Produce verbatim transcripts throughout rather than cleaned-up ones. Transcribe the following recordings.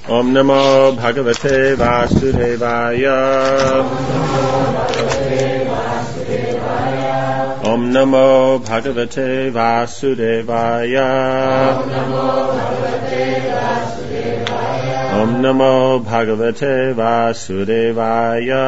Om Namo Bhagavate Vasudevaya. Om Namo Bhagavate Vasudevaya. Om Namo Bhagavate Vasudevaya.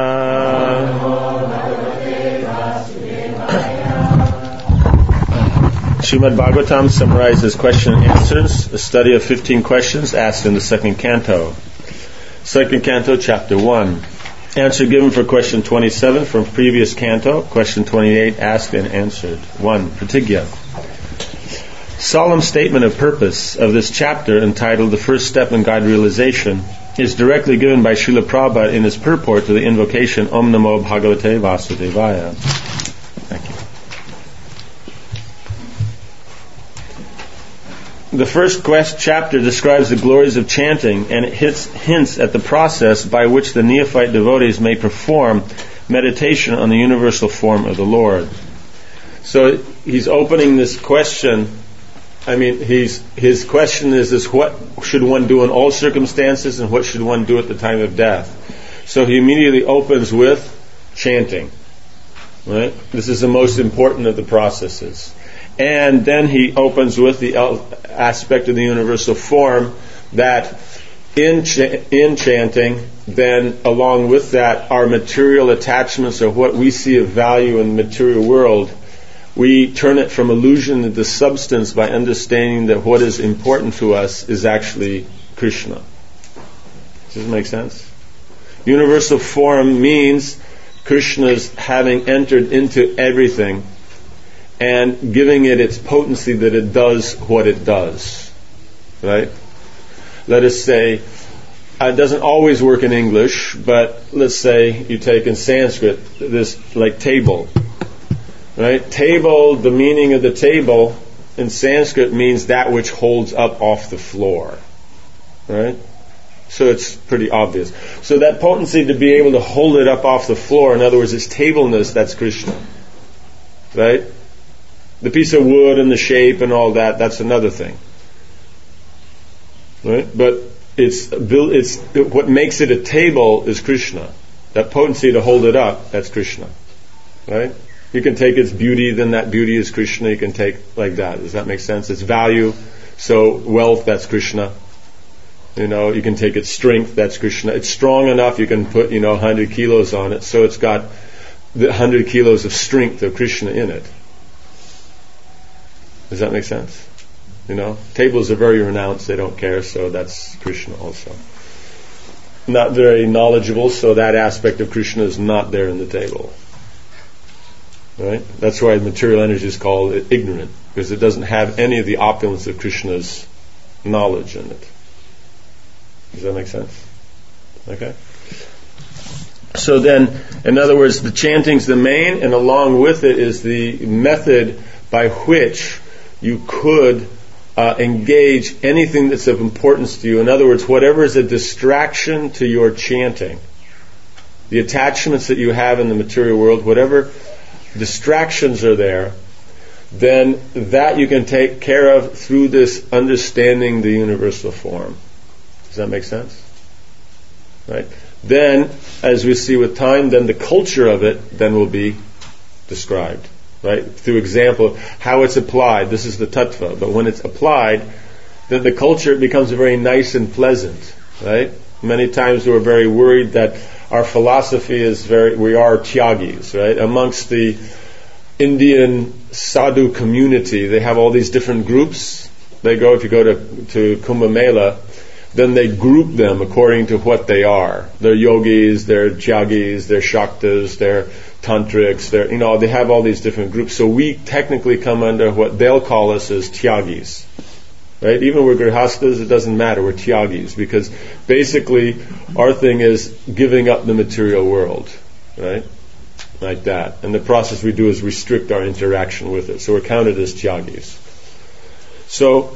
Srimad Bhagavatam summarizes question and answers, a study of fifteen questions asked in the second canto. Second canto, chapter one. Answer given for question twenty-seven from previous canto, question twenty-eight asked and answered. one. Pratigya. Solemn statement of purpose of this chapter, entitled The First Step in God Realization, is directly given by Srila Prabhupada in his purport to the invocation Om Namo Bhagavate Vasudevaya. Thank you. The first quest chapter describes the glories of chanting, and it hits, hints at the process by which the neophyte devotees may perform meditation on the universal form of the Lord. So he's opening this question. I mean, he's, his question is, is what should one do in all circumstances, and what should one do at the time of death? So he immediately opens with chanting. Right? This is the most important of the processes. And then he opens with the aspect of the universal form that in, ch- in chanting, then along with that, our material attachments, or what we see of value in the material world, we turn it from illusion into substance by understanding that what is important to us is actually Krishna. Does this make sense? Universal form means Krishna's having entered into everything and giving it its potency that it does what it does. Right? Let us say, it doesn't always work in English, but let's say you take in Sanskrit this, like table. Right? Table, the meaning of the table in Sanskrit means that which holds up off the floor. Right? So it's pretty obvious. So that potency to be able to hold it up off the floor, in other words, its tableness, that's Krishna. Right? The piece of wood and the shape and all that, that's another thing. Right? But it's, it's what makes it a table is Krishna. That potency to hold it up, that's Krishna. Right? You can take its beauty, then that beauty is Krishna. You can take like that. Does that make sense? Its value, so wealth, that's Krishna. You know, you can take its strength, that's Krishna. It's strong enough, you can put, you know, one hundred kilos on it, so it's got the one hundred kilos of strength of Krishna in it. Does that make sense? You know, tables are very renounced, they don't care, so that's Krishna also. Not very knowledgeable, so that aspect of Krishna is not there in the table. Right? That's why material energy is called ignorant, because it doesn't have any of the opulence of Krishna's knowledge in it. Does that make sense? Okay? So then, in other words, the chanting's the main, and along with it is the method by which you could uh, engage anything that's of importance to you. In other words, whatever is a distraction to your chanting, the attachments that you have in the material world, whatever distractions are there, then that you can take care of through this understanding the universal form. Does that make sense? Right? Then, as we see with time, then the culture of it then will be described. Right? Through example, how it's applied. This is the tattva. But when it's applied, then the culture becomes very nice and pleasant. Right? Many times we're very worried that our philosophy is very, we are tyagis, right? Amongst the Indian sadhu community, they have all these different groups. They go, if you go to, to Kumbh Mela, then they group them according to what they are. They're yogis, they're tyagis, they're shaktas, they're tantrics, they're, you know, they have all these different groups. So we technically come under what they'll call us as tyagis. Right? Even we're grihastas, it doesn't matter, we're tyagis, because basically our thing is giving up the material world. Right? Like that. And the process we do is restrict our interaction with it. So we're counted as tyagis. So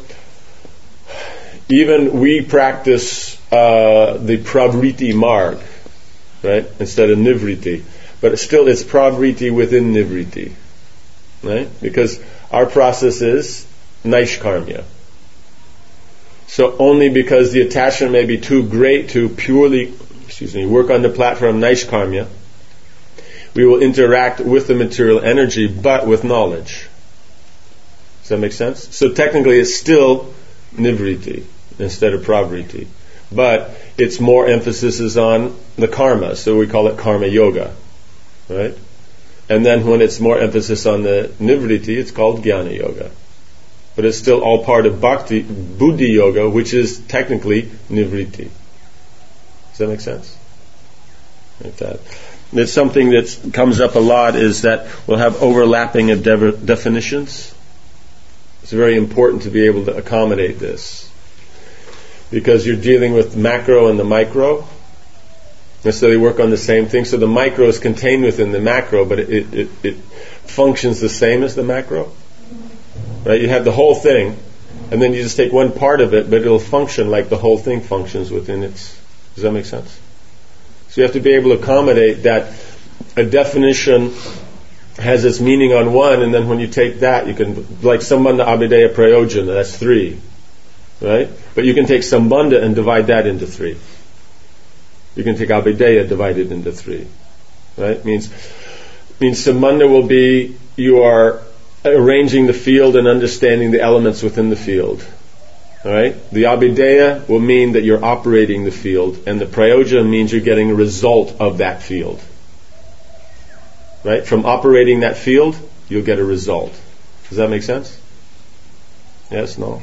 even we practice uh, the pravriti marg, right? Instead of nivriti. But still it's pravriti within nivriti. Right? Because our process is naishkarmya. So only because the attachment may be too great to purely, excuse me, work on the platform Naishkarmya, we will interact with the material energy, but with knowledge. Does that make sense? So technically it's still Nivriti instead of Pravriti. But its more emphasis is on the karma, so we call it karma yoga. Right? And then when it's more emphasis on the Nivriti, it's called Jnana yoga. But it's still all part of Bhakti, Buddhi yoga, which is technically Nivriti. Does that make sense? Like that. It's something that comes up a lot is that we'll have overlapping of de- definitions. It's very important to be able to accommodate this. Because you're dealing with macro and the micro. And so they work on the same thing. So the micro is contained within the macro, but it, it, it, it functions the same as the macro. Right? You have the whole thing, and then you just take one part of it, but it'll function like the whole thing functions within its... Does that make sense? So you have to be able to accommodate that a definition has its meaning on one, and then when you take that, you can, like Sambandha Abhideya Prayojana, that's three. Right? But you can take Sambandha and divide that into three. You can take Abhideya divided into three. Right? Means, means Sambandha will be, you are arranging the field and understanding the elements within the field. Alright? The Abhideya will mean that you're operating the field, and the Prayojana means you're getting a result of that field. Right? From operating that field, you'll get a result. Does that make sense? Yes? No?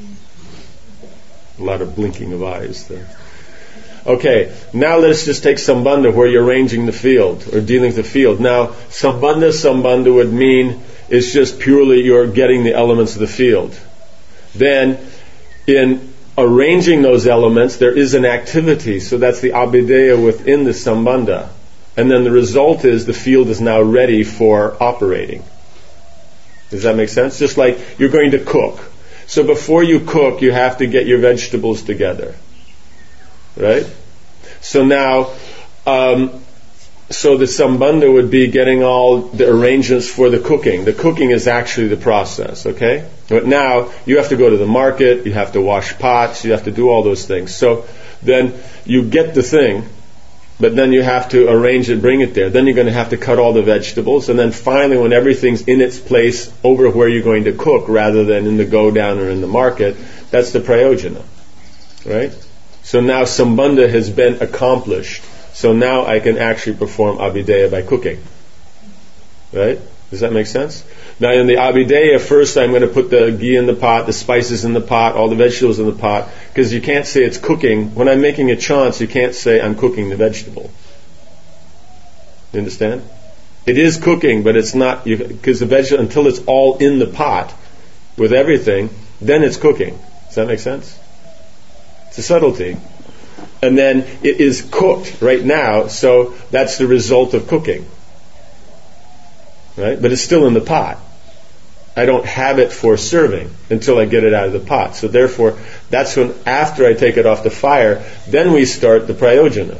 A lot of blinking of eyes there. Okay, now let's just take Sambandha where you're arranging the field, or dealing with the field. Now, Sambandha, Sambandha would mean it's just purely you're getting the elements of the field. Then, in arranging those elements, there is an activity, so that's the Abhideya within the Sambandha. And then the result is the field is now ready for operating. Does that make sense? Just like you're going to cook. So before you cook, you have to get your vegetables together. Right? So now, um, so the Sambandha would be getting all the arrangements for the cooking. The cooking is actually the process, okay? But now, you have to go to the market, you have to wash pots, you have to do all those things. So then you get the thing, but then you have to arrange it, bring it there. Then you're going to have to cut all the vegetables, and then finally when everything's in its place over where you're going to cook rather than in the go-down or in the market, that's the Prayojana. Right? So now Sambandha has been accomplished. So now I can actually perform Abhideya by cooking. Right? Does that make sense? Now in the Abhideya, first I'm going to put the ghee in the pot, the spices in the pot, all the vegetables in the pot, because you can't say it's cooking. When I'm making a chance, you can't say I'm cooking the vegetable. You understand? It is cooking, but it's not, because the vegetable, until it's all in the pot with everything, then it's cooking. Does that make sense? It's a subtlety. And then it is cooked right now, so that's the result of cooking. Right? But it's still in the pot. I don't have it for serving until I get it out of the pot. So therefore, that's when, after I take it off the fire, then we start the Prayojana.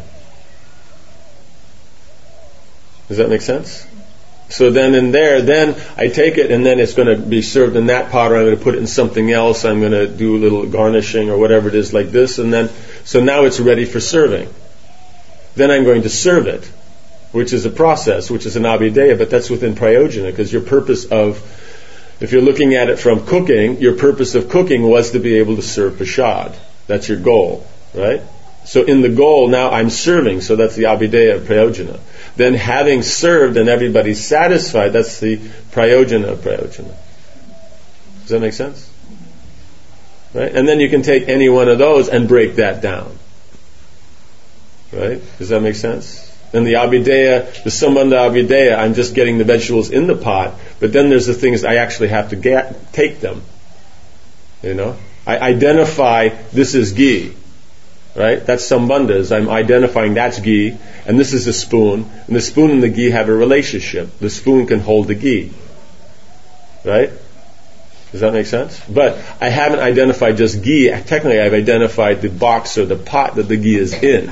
Does that make sense? So then in there, then I take it and then it's going to be served in that pot, or I'm going to put it in something else. I'm going to do a little garnishing or whatever it is like this, and then, so now it's ready for serving. Then I'm going to serve it, which is a process, which is an Abhideya, but that's within Prayojana, because your purpose of, if you're looking at it from cooking, your purpose of cooking was to be able to serve Prasad. That's your goal, right? So in the goal, now I'm serving, so that's the Abhideya of Prayojana. Then having served and everybody's satisfied, that's the Prayojana of Prayojana. Does that make sense? Right? And then you can take any one of those and break that down. Right? Does that make sense? And the Abhideya, the Sambandha Abhideya, I'm just getting the vegetables in the pot, but then there's the things I actually have to get, take them. You know? I identify this is ghee. Right? That's Sambandhas. I'm identifying that's ghee, and this is a spoon, and the spoon and the ghee have a relationship. The spoon can hold the ghee. Right? Does that make sense? But I haven't identified just ghee. Technically, I've identified the box or the pot that the ghee is in.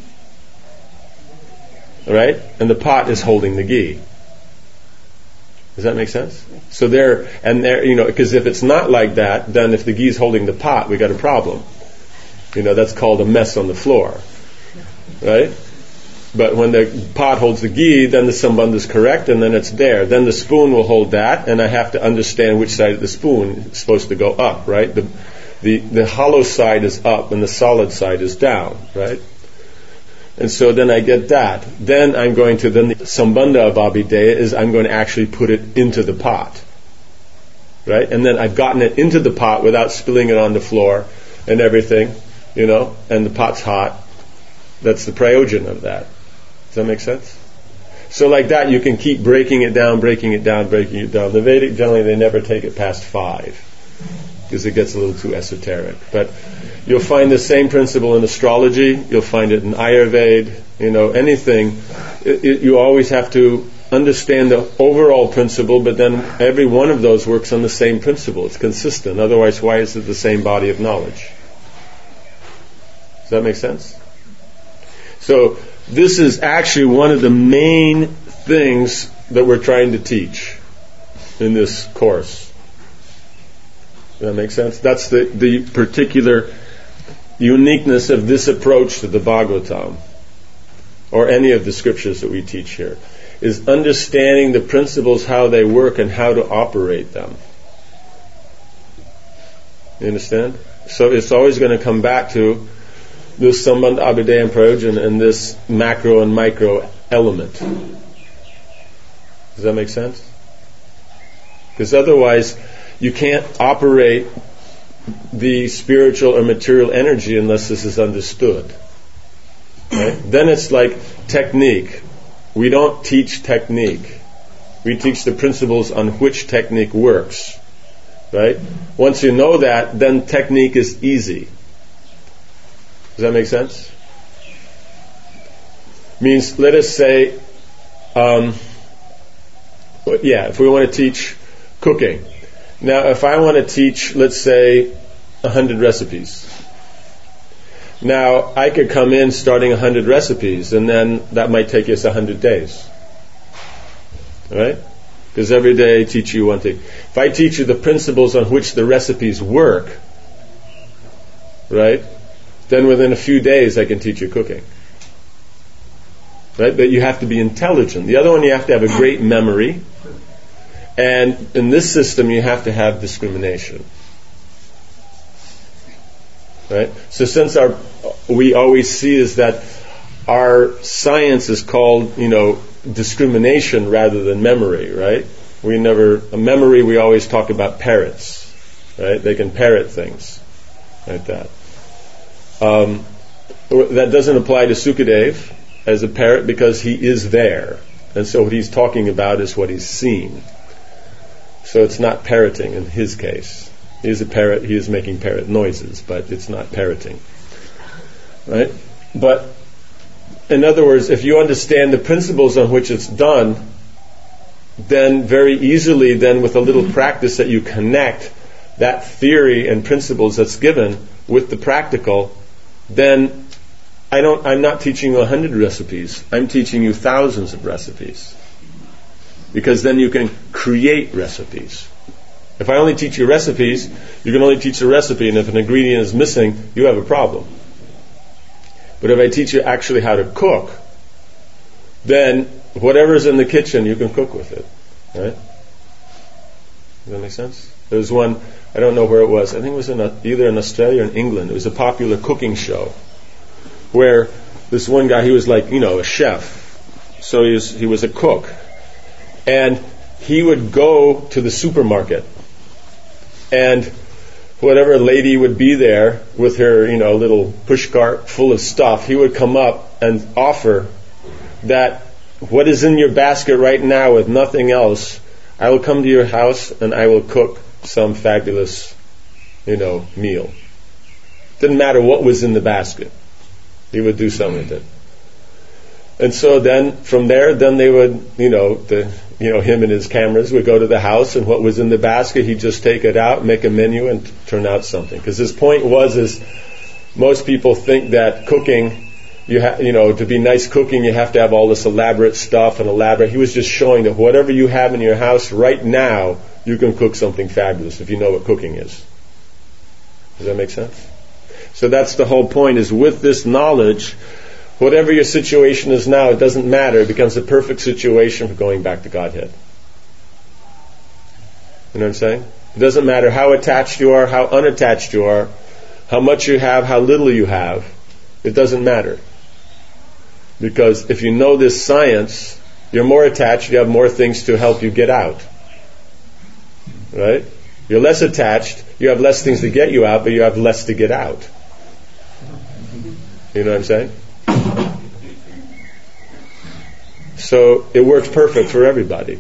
Right? And the pot is holding the ghee. Does that make sense? So there, and there, you know, because if it's not like that, then if the ghi's holding the pot, we got a problem. You know, that's called a mess on the floor, right? But when the pot holds the ghee, then the sambandha is correct, and then it's there. Then the spoon will hold that, and I have to understand which side of the spoon is supposed to go up, right? The the the hollow side is up, and the solid side is down, right? And so then I get that. Then I'm going to, then the sambandha of Abhideya is I'm going to actually put it into the pot. Right? And then I've gotten it into the pot without spilling it on the floor and everything, you know, and the pot's hot. That's the prayojan of that. Does that make sense? So like that you can keep breaking it down, breaking it down, breaking it down. The Vedic, generally they never take it past five, because it gets a little too esoteric. But you'll find the same principle in astrology. You'll find it in Ayurveda. You know, anything. It, it, you always have to understand the overall principle, but then every one of those works on the same principle. It's consistent. Otherwise, why is it the same body of knowledge? Does that make sense? So this is actually one of the main things that we're trying to teach in this course. Does that make sense? That's the, the particular uniqueness of this approach to the Bhagavatam, or any of the scriptures that we teach here, is understanding the principles, how they work, and how to operate them. You understand? So it's always going to come back to this Sambandha, Abhideya, and Prayojan, and this macro and micro element. Does that make sense? Because otherwise you can't operate the spiritual or material energy unless this is understood. Right? Then it's like technique. We don't teach technique. We teach the principles on which technique works. Right? Once you know that, then technique is easy. Does that make sense? Means, let us say, um, yeah, if we want to teach cooking. Now, if I want to teach, let's say, a hundred recipes. Now, I could come in starting a hundred recipes, and then that might take us a hundred days. Right? Because every day I teach you one thing. If I teach you the principles on which the recipes work, right, then within a few days I can teach you cooking. Right? But you have to be intelligent. The other one, you have to have a great memory. And in this system, you have to have discrimination. Right? So since our, we always see is that our science is called, you know, discrimination rather than memory, right? We never, a memory, we always talk about parrots, right? They can parrot things like that. Um, that doesn't apply to Sukadev as a parrot because he is there. And so what he's talking about is what he's seen. So it's not parroting in his case. He is a parrot, he is making parrot noises, but it's not parroting. Right? But in other words, if you understand the principles on which it's done, then very easily, then with a little practice that you connect that theory and principles that's given with the practical, then I don't, I'm not teaching you a hundred recipes. I'm teaching you thousands of recipes. Because then you can create recipes. If I only teach you recipes, you can only teach a recipe, and if an ingredient is missing, you have a problem. But if I teach you actually how to cook, then whatever's in the kitchen, you can cook with it. Right? Does that make sense? There was one, I don't know where it was, I think it was in a, either in Australia or in England. It was a popular cooking show where this one guy, he was like, you know, a chef. So he was, he was a cook. And he would go to the supermarket, and whatever lady would be there with her, you know, little push cart full of stuff, he would come up and offer that what is in your basket right now with nothing else, I will come to your house and I will cook some fabulous, you know, meal. Didn't matter what was in the basket. He would do something with it. And so then, from there, then they would, you know, the, you know, him and his cameras would go to the house, and what was in the basket, he'd just take it out, make a menu, and turn out something. Because his point was, is most people think that cooking you ha- you know, to be nice cooking, you have to have all this elaborate stuff and elaborate. He was just showing that whatever you have in your house right now, you can cook something fabulous if you know what cooking is. Does that make sense? So that's the whole point, is with this knowledge, whatever your situation is now, it doesn't matter. It becomes the perfect situation for going back to Godhead. You know what I'm saying? It doesn't matter how attached you are, how unattached you are, how much you have, how little you have. It doesn't matter. Because if you know this science, you're more attached, you have more things to help you get out. Right? You're less attached, you have less things to get you out, but you have less to get out. You know what I'm saying? So it works perfect for everybody.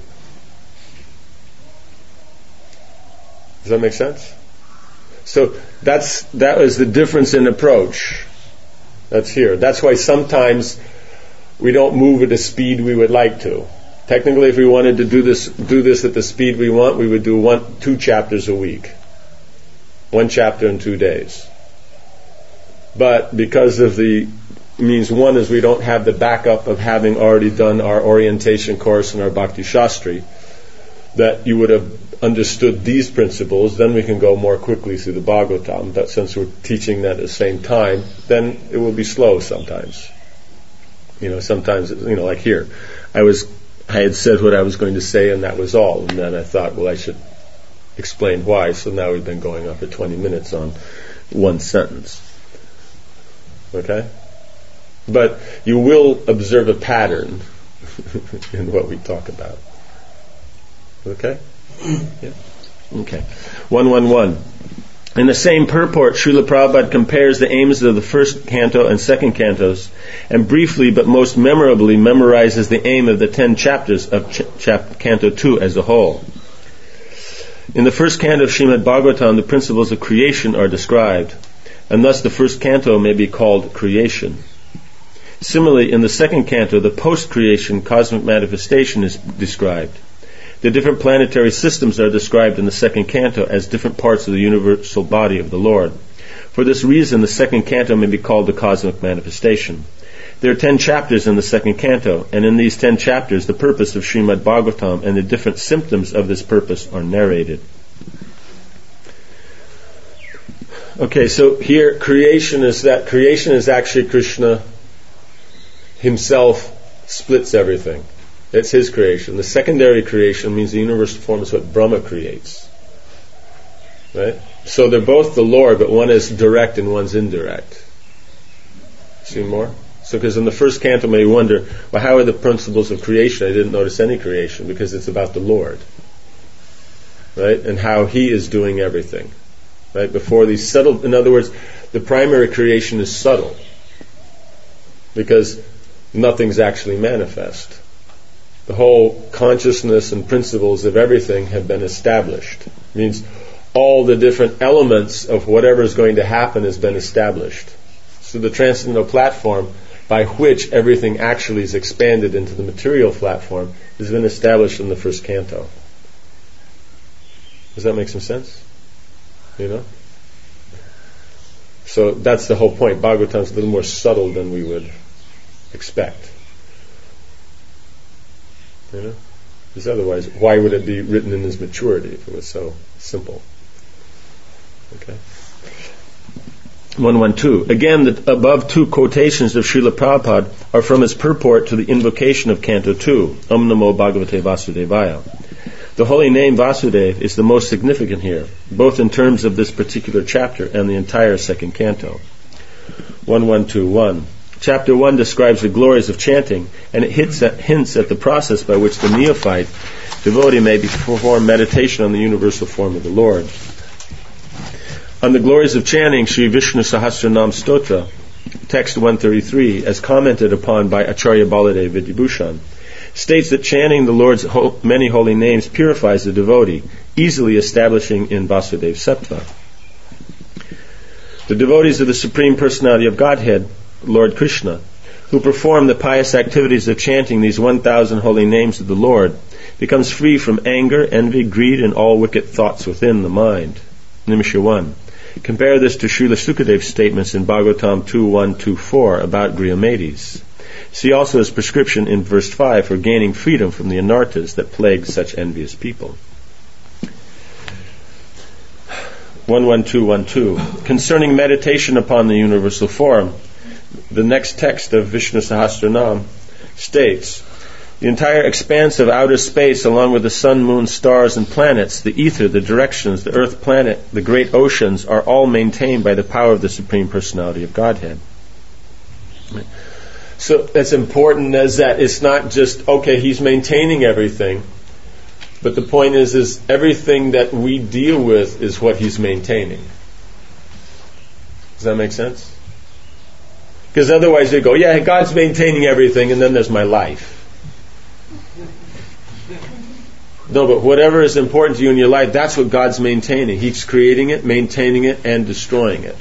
Does that make sense? So that's that was the difference in approach. That's here. That's why sometimes we don't move at the speed we would like to. Technically, if we wanted to do this do this at the speed we want, we would do one two chapters a week. One chapter in two days. But because of the means, one is we don't have the backup of having already done our orientation course and our Bhakti Shastri, that you would have understood these principles, then we can go more quickly through the Bhagavatam. But since we're teaching that at the same time, then it will be slow sometimes. You know, sometimes, you know, like here, I was, I had said what I was going to say and that was all. And then I thought, well, I should explain why. So now we've been going on for twenty minutes on one sentence. Okay? But you will observe a pattern in what we talk about. Okay? Yeah. Okay. one one one. In the same purport, Srila Prabhupada compares the aims of the first canto and second cantos, and briefly but most memorably memorizes the aim of the ten chapters of ch- chap- Canto two as a whole. In the first canto of Srimad Bhagavatam, the principles of creation are described, and thus the first canto may be called creation. Similarly, in the second canto, the post-creation cosmic manifestation is described. The different planetary systems are described in the second canto as different parts of the universal body of the Lord. For this reason, the second canto may be called the cosmic manifestation. There are ten chapters in the second canto, and in these ten chapters, the purpose of Srimad Bhagavatam and the different symptoms of this purpose are narrated. Okay, so here, creation is that creation is actually Krishna himself splits everything. It's his creation. The secondary creation means the universal form is what Brahma creates. Right? So they're both the Lord, but one is direct and one's indirect. See more? So because in the first canto may wonder, well, how are the principles of creation? I didn't notice any creation, because it's about the Lord. Right? And how he is doing everything. Right? Before these subtle, in other words, the primary creation is subtle. Because nothing's actually manifest. The whole consciousness and principles of everything have been established. It means all the different elements of whatever is going to happen has been established. So the transcendental platform by which everything actually is expanded into the material platform has been established in the first canto. Does that make some sense? You know? So that's the whole point. Bhagavatam is a little more subtle than we would expect. You know? Because otherwise, why would it be written in its maturity if it was so simple? Okay. one one two. Again, the above two quotations of Srila Prabhupada are from his purport to the invocation of Canto two, Om Namo Bhagavate Vasudevaya. The holy name Vasudev is the most significant here, both in terms of this particular chapter and the entire second canto. one one two one. Chapter one describes the glories of chanting, and it hits at, hints at the process by which the neophyte devotee may perform meditation on the universal form of the Lord. On the glories of chanting, Sri Vishnu Sahasranam Stotra, text one thirty-three, as commented upon by Acharya Baladev Vidyabhushan, states that chanting the Lord's ho- many holy names purifies the devotee, easily establishing in Vasudeva Sattva. The devotees of the Supreme Personality of Godhead, Lord Krishna, who perform the pious activities of chanting these one thousand holy names of the Lord, becomes free from anger, envy, greed, and all wicked thoughts within the mind. Nimisha one. Compare this to Srila Sukadev's statements in Bhagavatam two one two four about Grihomades. See also his prescription in verse five for gaining freedom from the anarthas that plague such envious people. one one two one two. Concerning meditation upon the universal form, the next text of Vishnu Sahasranam states, the entire expanse of outer space, along with the sun, moon, stars, and planets, the ether, the directions, the earth, planet, the great oceans, are all maintained by the power of the Supreme Personality of Godhead. So that's important, as that it's not just, okay, he's maintaining everything, but the point is, is everything that we deal with is what he's maintaining. Does that make sense? Because otherwise they go, yeah, God's maintaining everything, and then there's my life. No, but whatever is important to you in your life, that's what God's maintaining. He's creating it, maintaining it, and destroying it.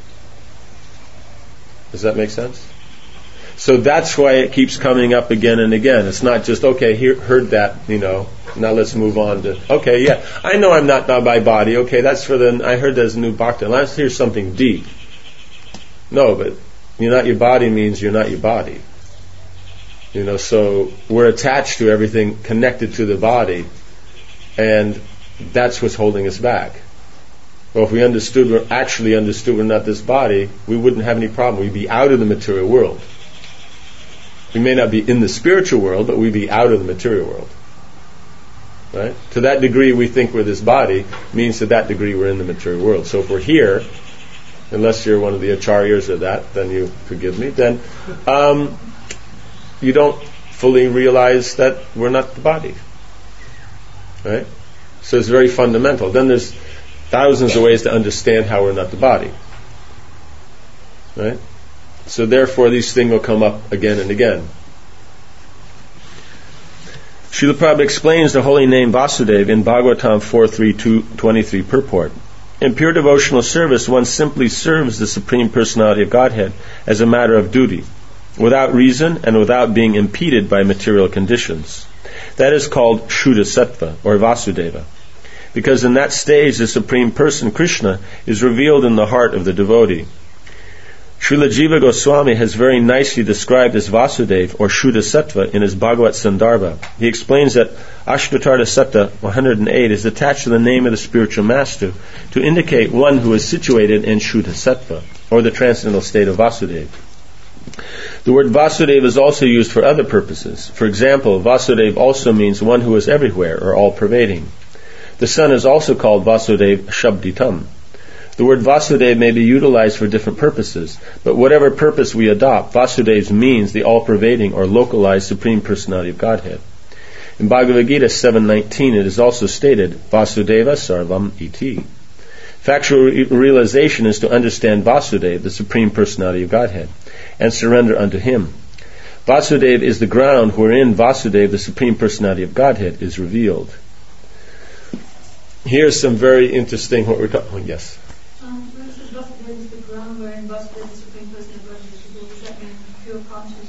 Does that make sense? So that's why it keeps coming up again and again. It's not just, okay, hear, heard that, you know, now let's move on to, okay, yeah, I know I'm not, not my body. Okay, that's for the, I heard there's a new bhakti. Let's hear something deep. No, but you're not your body means you're not your body. You know, so we're attached to everything connected to the body, and that's what's holding us back. Well, if we understood, we're actually understood we're not this body, we wouldn't have any problem. We'd be out of the material world. We may not be in the spiritual world, but we'd be out of the material world. Right? To that degree we think we're this body, means to that degree we're in the material world. So if we're here, unless you're one of the acharyas of that, then you forgive me, then um, you don't fully realize that we're not the body. Right? So it's very fundamental. Then there's thousands of ways to understand how we're not the body. Right? So therefore these things will come up again and again. Srila Prabhupada explains the holy name Vasudeva in Bhagavatam four three two twenty-three purport. In pure devotional service, one simply serves the Supreme Personality of Godhead as a matter of duty, without reason and without being impeded by material conditions. That is called Shuddha Sattva, or Vasudeva, because in that stage the Supreme Person, Krishna, is revealed in the heart of the devotee. Srila Jiva Goswami has very nicely described this Vasudeva, or Shuddha Sattva, in his Bhagavat Sandarbha. He explains that Ashvatartha Satta one hundred eight is attached to the name of the spiritual master to indicate one who is situated in Shuddha Sattva, or the transcendental state of Vasudeva. The word Vasudeva is also used for other purposes. For example, Vasudeva also means one who is everywhere, or all-pervading. The sun is also called Vasudeva Shabditam. The word Vasudeva may be utilized for different purposes, but whatever purpose we adopt, Vasudeva means the all-pervading or localized Supreme Personality of Godhead. In Bhagavad Gita seven nineteen it is also stated, Vasudeva Sarvam Iti. Factual re- realization is to understand Vasudeva, the Supreme Personality of Godhead, and surrender unto Him. Vasudeva is the ground wherein Vasudeva, the Supreme Personality of Godhead, is revealed. Here's some very interesting what we're talking. Oh, yes. Um, when it says Vasudeva is the ground wherein Vasudeva, the Supreme Person of Godhead, is revealed, does that mean pure consciousness?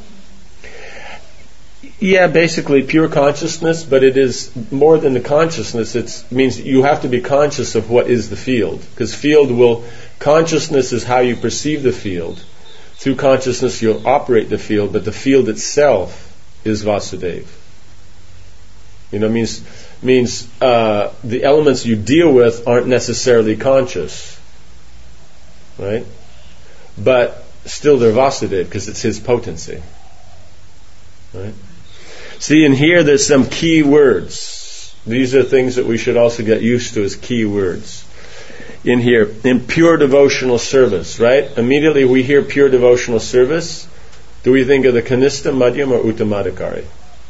Yeah, basically pure consciousness, but it is more than the consciousness. It means you have to be conscious of what is the field, because field will consciousness is how you perceive the field. Through consciousness you'll operate the field, but the field itself is Vasudeva. You know, means means uh, the elements you deal with aren't necessarily conscious, right? But still they're Vasudeva because it's his potency, right? See, in here there's some key words. These are things that we should also get used to as key words. In here, in pure devotional service, right? Immediately we hear pure devotional service. Do we think of the Kanistha, Madhyam, or Uttamadhikari?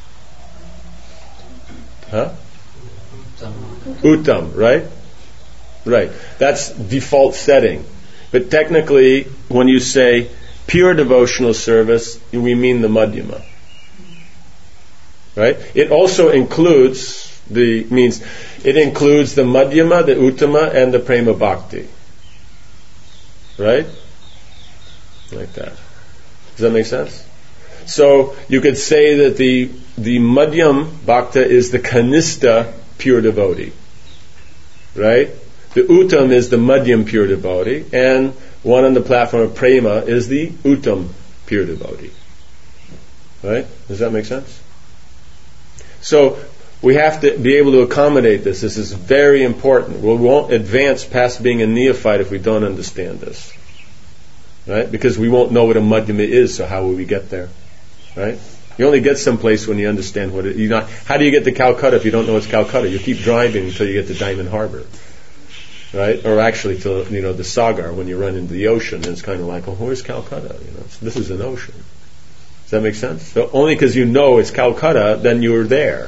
Huh? Uttam, right? Right. That's default setting. But technically, when you say pure devotional service, we mean the Madhyama. Right? It also includes the means it includes the Madhyama, the Uttama, and the Prema Bhakti. Right? Like that. Does that make sense? So you could say that the the Madhyam Bhakta is the Kanistha pure devotee. Right? The Uttam is the Madhyam pure devotee, and one on the platform of Prema is the Uttam pure devotee. Right? Does that make sense? So we have to be able to accommodate this. This is very important. We won't advance past being a neophyte if we don't understand this. Right? Because we won't know what a Madhyama is, so how will we get there? Right? You only get someplace when you understand what it is. Not, how do you get to Calcutta if you don't know it's Calcutta? You keep driving until you get to Diamond Harbor. Right? Or actually to, you know, the Sagar, when you run into the ocean, and it's kind of like, well, where's Calcutta? You know, this is an ocean. Does that make sense? So only because you know it's Calcutta, then you're there.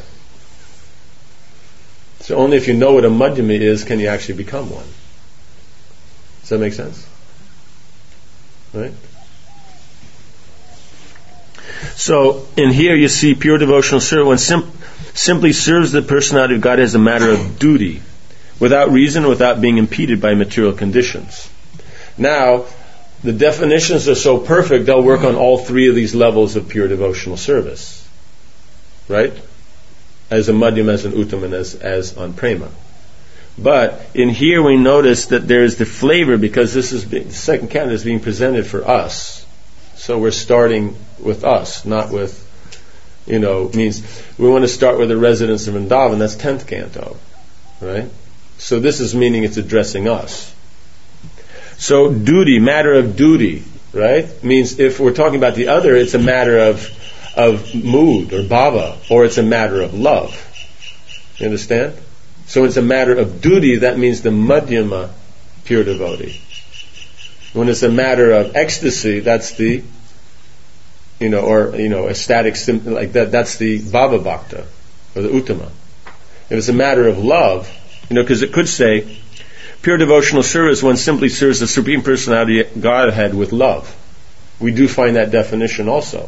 So only if you know what a Madhyama is can you actually become one. Does that make sense? Right? So in here you see pure devotional service one sim- simply serves the personality of God as a matter of duty, without reason, without being impeded by material conditions. Now, the definitions are so perfect, they'll work on all three of these levels of pure devotional service. Right? As a Madhyam, as an Uttam, and as, as on Prema. But in here we notice that there's the flavor, because this is being, the second canto is being presented for us. So we're starting with us, not with, you know, means we want to start with the residents of Vrindavan, that's tenth canto. Right? So this is meaning it's addressing us. So duty, matter of duty, right? Means if we're talking about the other, it's a matter of of mood or bhava, or it's a matter of love. You understand? So it's a matter of duty, that means the Madhyama pure devotee. When it's a matter of ecstasy, that's the, you know, or, you know, ecstatic, like that, that's the Bhava Bhakta, or the Uttama. If it's a matter of love, you know, because it could say, pure devotional service, one simply serves the Supreme Personality Godhead with love. We do find that definition also.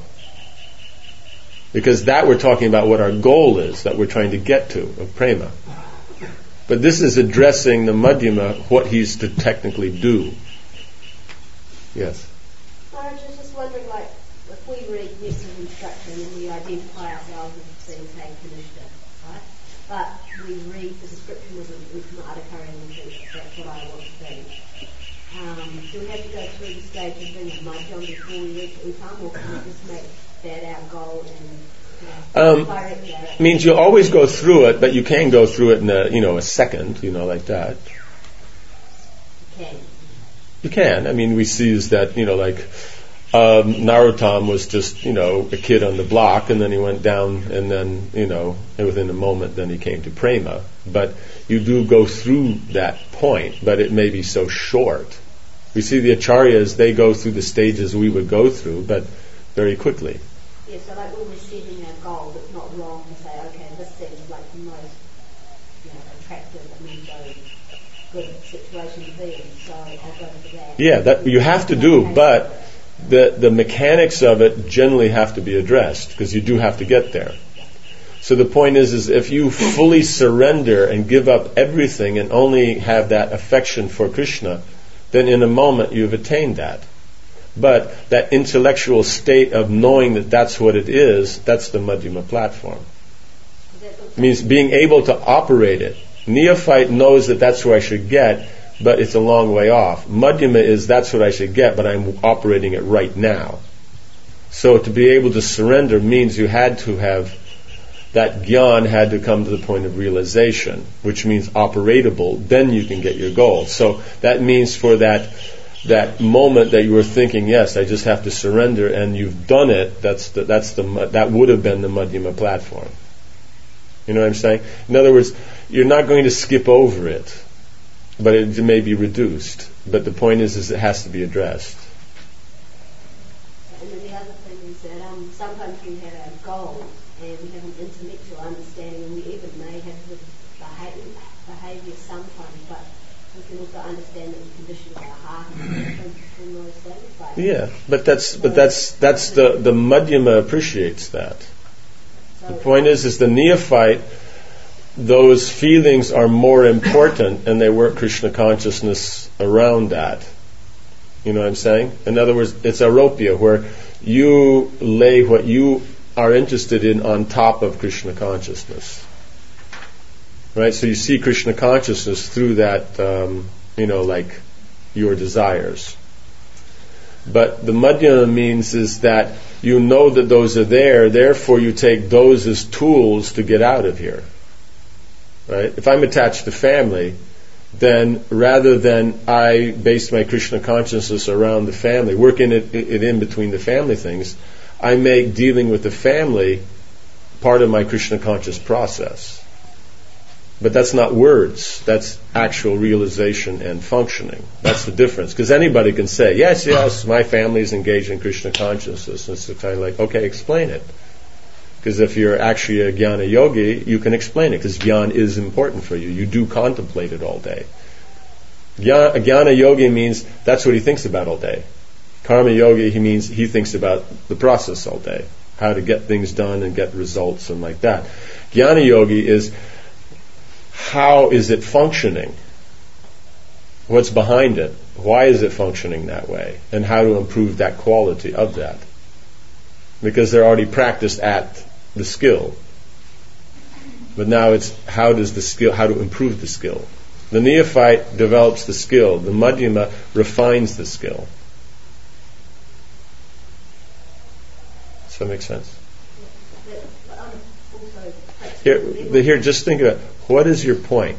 Because that we're talking about what our goal is, that we're trying to get to, of Prema. But this is addressing the Madhyama, what he's to technically do. Yes? I was just wondering, like, if we read Nexus instruction and we identify ourselves as being Kanishta, right? But we read the description of the Uttama Adhikari and we think that's what I want to be. Um, do we have to go through the stage of being Madhyam before we reach Uttama, or can we just make that our goal and Um, means you always go through it, but you can go through it in a, you know, a second, you know, like that. You can. You can. I mean, we see is that, you know, like um, Narottam was just, you know, a kid on the block, and then he went down, and then, you know, and within a moment, then he came to Prema. But you do go through that point, but it may be so short. We see the Acharyas, they go through the stages we would go through, but very quickly. Yeah, so like when we're setting our goals, it's not wrong to say, okay, this seems like the most, you know, attractive and also good situation to be in, so I'll go for that. Yeah, that you have to do, but the the mechanics of it generally have to be addressed, because you do have to get there. So the point is, is if you fully surrender and give up everything and only have that affection for Krishna, then in a moment you've attained that. But that intellectual state of knowing that that's what it is, that's the Madhyama platform. It means being able to operate it. Neophyte knows that that's where I should get, but it's a long way off. Madhyama is that's what I should get, but I'm operating it right now. So to be able to surrender means you had to have, that gyan had to come to the point of realization, which means operatable, then you can get your goal. So that means for that that moment that you were thinking, yes, I just have to surrender, and you've done it, that's the, that's the, that would have been the Madhyama platform. You know what I'm saying? In other words, you're not going to skip over it, but it may be reduced. But the point is, is it has to be addressed. And then the other thing is that um, sometimes we have our goals and we have an intellectual understanding, and we even may have the behavior, behavior sometimes, but we can also understand that the condition of our heart is different from those things. Like, yeah, but that's so but that's that's the the Madhyama appreciates that. So the point is, is the neophyte, those feelings are more important, and they work Krishna consciousness around that. You know what I'm saying? In other words, it's aropya, where you lay what you are interested in on top of Krishna consciousness. right? So you see Krishna consciousness through that, um, you know, like your desires. But the madhyama means is that you know that those are there, therefore you take those as tools to get out of here. Right? If I'm attached to family, then rather than I base my Krishna consciousness around the family, working it, it in between the family things, I make dealing with the family part of my Krishna conscious process. But that's not words. That's actual realization and functioning. That's the difference. Because anybody can say, yes, yes, my family is engaged in Krishna consciousness. And it's kind of like, okay, explain it. Because if you're actually a jnana yogi, you can explain it. Because jnana is important for you. You do contemplate it all day. Jnana, a jnana yogi means that's what he thinks about all day. Karma yogi, he means he thinks about the process all day. How to get things done and get results and like that. Jnana yogi is, how is it functioning? What's behind it? Why is it functioning that way? And how to improve that quality of that. Because they're already practiced at the skill. But now it's how does the skill, how to improve the skill. The neophyte develops the skill. The madhyama refines the skill. Does that make sense? Here, here, just think about, what is your point?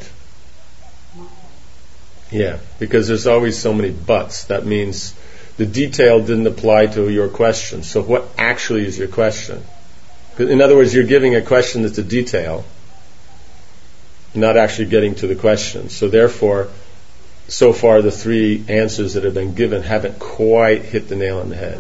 Yeah, because there's always so many buts. That means the detail didn't apply to your question. So what actually is your question? In other words, you're giving a question that's a detail, not actually getting to the question. So therefore, so far the three answers that have been given haven't quite hit the nail on the head.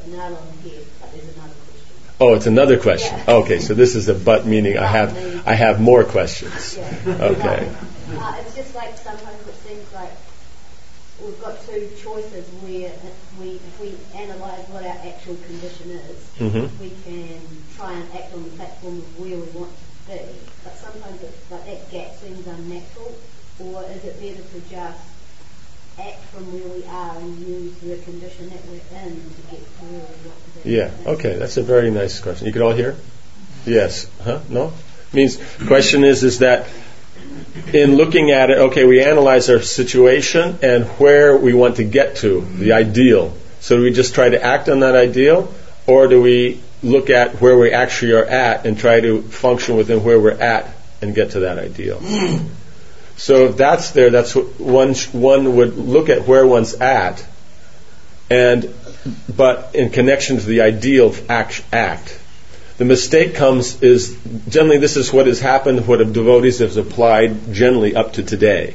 Oh, it's another question. Yeah. Okay, so this is a but, meaning I have I have more questions. Yeah. Okay. Uh, it's just like sometimes it seems like we've got two choices where if we if we analyse what our actual condition is, Mm-hmm. we can try and act on the platform of where we want to be. But sometimes it's like that gap seems unnatural, or is it better to just act from where we are and use the condition that we're in to get to where we want to be? Yeah, okay, that's a very nice question. You could all hear? Yes. Huh? No? Means, question is, is that in looking at it, okay, we analyze our situation and where we want to get to, the ideal. So do we just try to act on that ideal, or do we look at where we actually are at and try to function within where we're at and get to that ideal? So if that's there, that's what one one would look at where one's at, and but in connection to the ideal act. act. The mistake comes is generally this is what has happened, what devotees have applied generally up to today,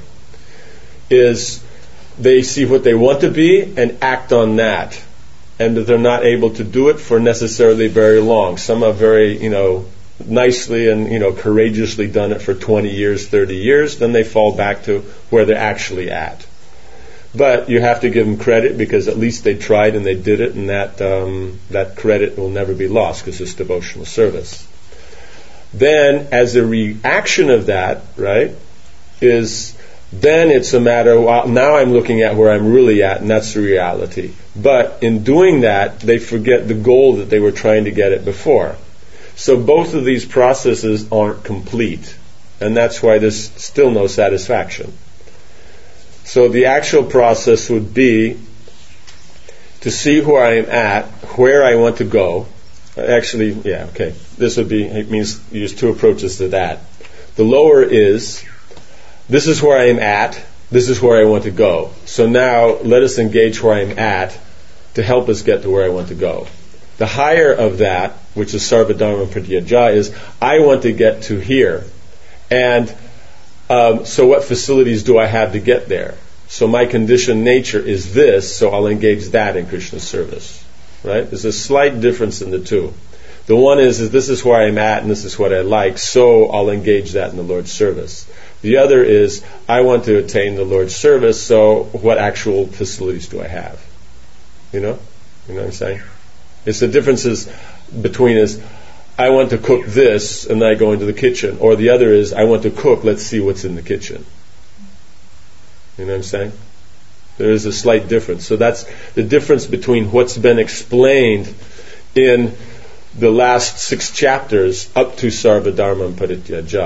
is they see what they want to be and act on that, and that they're not able to do it for necessarily very long. Some are very, you know, nicely and, you know, courageously done it for twenty years, thirty years, then they fall back to where they're actually at. But you have to give them credit because at least they tried and they did it, and that um, that credit will never be lost because it's devotional service. Then, as a reaction of that, right, is then it's a matter, well, now I'm looking at where I'm really at, and that's the reality. But in doing that, they forget the goal that they were trying to get at before. So both of these processes aren't complete, and that's why there's still no satisfaction. So the actual process would be to see where I am at, where I want to go. Actually, yeah, okay. This would be, it means you use two approaches to that. The lower is, this is where I am at, this is where I want to go. So now let us engage where I'm at to help us get to where I want to go. The higher of that, which is Sarvadharma Pratyaja, is I want to get to here. And um, so what facilities do I have to get there? So my conditioned nature is this, so I'll engage that in Krishna's service. Right? There's a slight difference in the two. The one is, is this is where I'm at and this is what I like, so I'll engage that in the Lord's service. The other is, I want to attain the Lord's service, so what actual facilities do I have? You know? You know what I'm saying? It's the differences between is, I want to cook this, and then I go into the kitchen. Or the other is, I want to cook, let's see what's in the kitchen. You know what I'm saying? There is a slight difference. So that's the difference between what's been explained in the last six chapters up to Sarvadharma Pratyaja.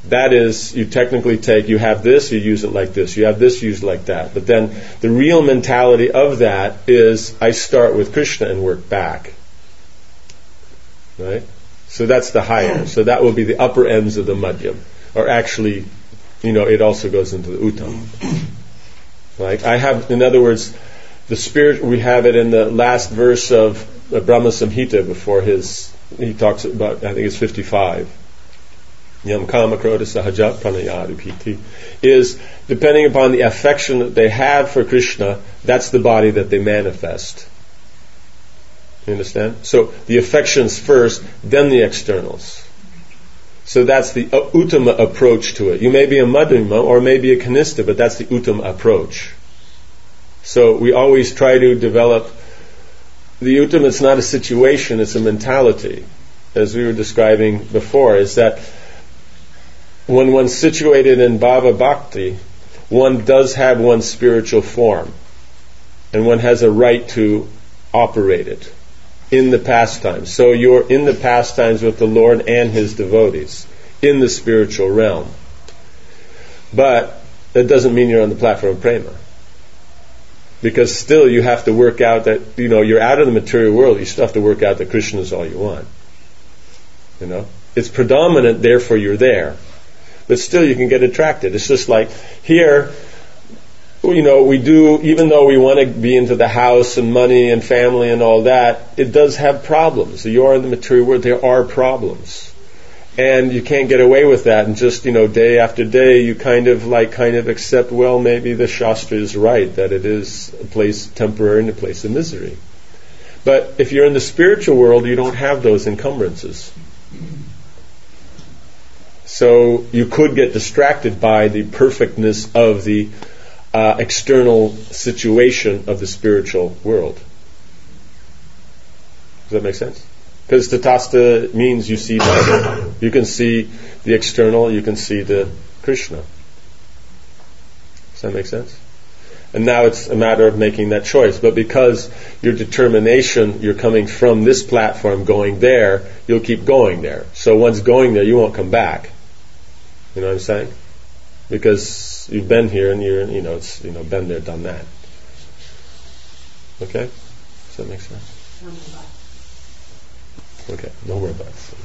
That is, you technically take, you have this, you use it like this. You have this, you use it like that. But then the real mentality of that is, I start with Krishna and work back. Right? So that's the higher. So that will be the upper ends of the madhyam. Or actually, you know, it also goes into the uttam. Like I have, in other words, the spirit, we have it in the last verse of Brahma Samhita before his, he talks about, I think it's fifty-five. Yam kama krodha sahaja pranayarupiti, is depending upon the affection that they have for Krishna, that's the body that they manifest. You understand? So the affections first, then the externals. So that's the uh, uttama approach to it. You may be a madhyama or maybe a kanistha, but that's the uttama approach. So we always try to develop the uttama. It's not a situation, it's a mentality. As we were describing before, is that when one's situated in bhava bhakti, one does have one's spiritual form, and one has a right to operate it in the pastimes. So you're in the pastimes with the Lord and His devotees in the spiritual realm. But that doesn't mean you're on the platform of prema. Because still you have to work out that, you know, you're out of the material world, you still have to work out that Krishna is all you want. You know? It's predominant, therefore you're there. But still you can get attracted. It's just like here, you know, we do, even though we want to be into the house and money and family and all that, it does have problems. You are in the material world, there are problems. And you can't get away with that, and just, you know, day after day you kind of like, kind of accept, well, maybe the Shastra is right, that it is a place temporary and a place of misery. But if you're in the spiritual world, you don't have those encumbrances. So you could get distracted by the perfectness of the uh, external situation of the spiritual world. Does that make sense? Because tatastha means you see that. You can see the external, you can see the Krishna. Does that make sense? And now it's a matter of making that choice. But because your determination, you're coming from this platform going there, you'll keep going there. So once going there, you won't come back. You know what I'm saying? Because you've been here and you're, you know, it's, you know, been there, done that. Okay? Does that make sense? Okay, no more buts.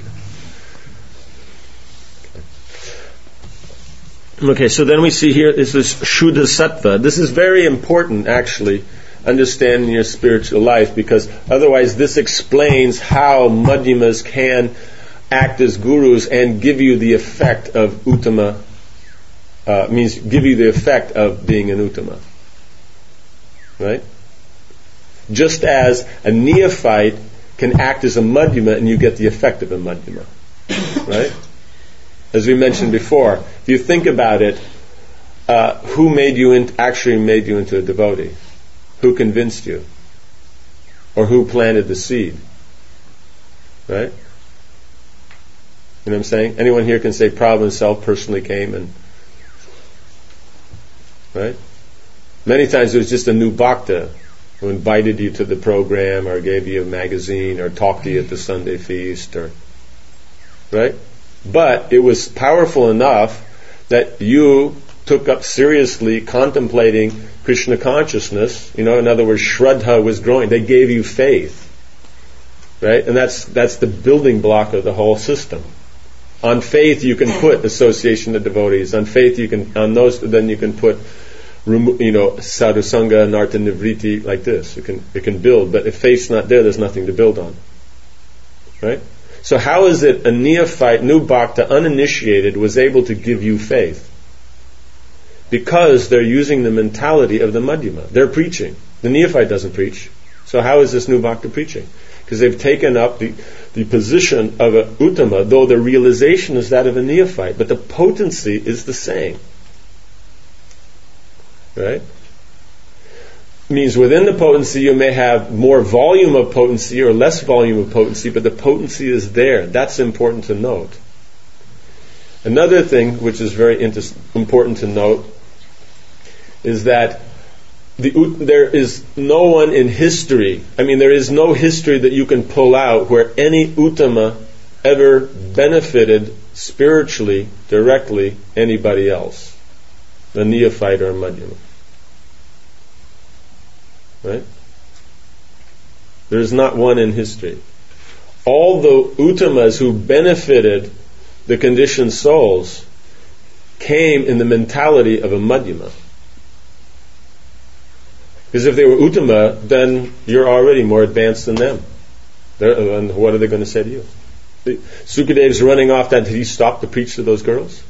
Okay. Okay, so then we see here is this Shuddha Sattva. This is very important, actually, understanding your spiritual life, because otherwise this explains how Madhyamas can act as gurus and give you the effect of Uttama, uh, means give you the effect of being an Uttama. Right? Just as a neophyte can act as a madhyama and you get the effect of a madhyama. Right? As we mentioned before, if you think about it, uh, who made you in, actually made you into a devotee? Who convinced you? Or who planted the seed? Right? You know what I'm saying? Anyone here can say Prabhupada himself personally came and... Right? Many times it was just a new bhakta who invited you to the program or gave you a magazine or talked to you at the Sunday feast, or right? But it was powerful enough that you took up seriously contemplating Krishna consciousness. You know, in other words, Shraddha was growing. They gave you faith, right? And that's that's the building block of the whole system. On faith you can put association of devotees. On faith you can, on those, then you can put, you know, sadhusanga, narta nivriti, like this. It can it can build, but if faith's not there, there's nothing to build on. Right? So how is it a neophyte, new bhakta, uninitiated, was able to give you faith? Because they're using the mentality of the madhyama. They're preaching. The neophyte doesn't preach. So how is this new bhakta preaching? Because they've taken up the, the position of a uttama, though the realization is that of a neophyte, but the potency is the same. Right? Means within the potency you may have more volume of potency or less volume of potency, but the potency is there. That's important to note. Another thing which is very inter- important to note is that the, there is no one in history, I mean there is no history that you can pull out where any uttama ever benefited spiritually, directly, anybody else. A neophyte or a madhyama. Right? There's not one in history. All the uttamas who benefited the conditioned souls came in the mentality of a madhyama. Because if they were uttama, then you're already more advanced than them. They're, and what are they going to say to you? Sukadev's running off. That did he stop to preach to those girls?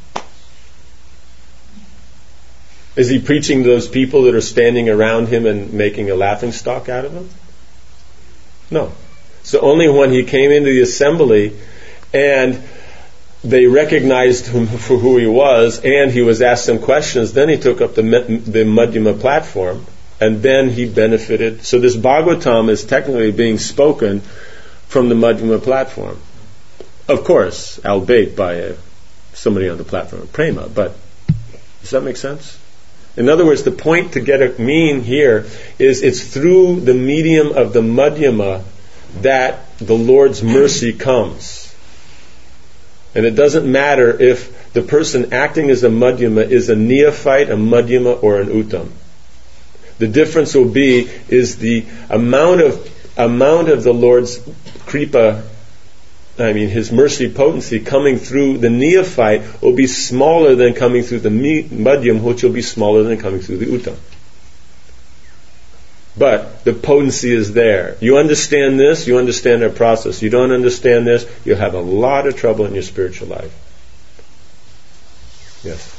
Is he preaching to those people that are standing around him and making a laughing stock out of them? No. So only when he came into the assembly and they recognized him for who he was, and he was asked some questions, then he took up the the Madhyama platform, and then he benefited. So this Bhagavatam is technically being spoken from the Madhyama platform. Of course, albeit by a, somebody on the platform of Prema, but does that make sense? In other words, the point to get a mean here is it's through the medium of the Madhyama that the Lord's mercy comes. And it doesn't matter if the person acting as a Madhyama is a neophyte, a Madhyama, or an Uttam. The difference will be is the amount of amount of the Lord's kripa, I mean His mercy potency coming through the neophyte will be smaller than coming through the Madhyam, which will be smaller than coming through the Uttam. But the potency is there. You understand this, you understand their process. You don't understand this, you'll have a lot of trouble in your spiritual life. Yes?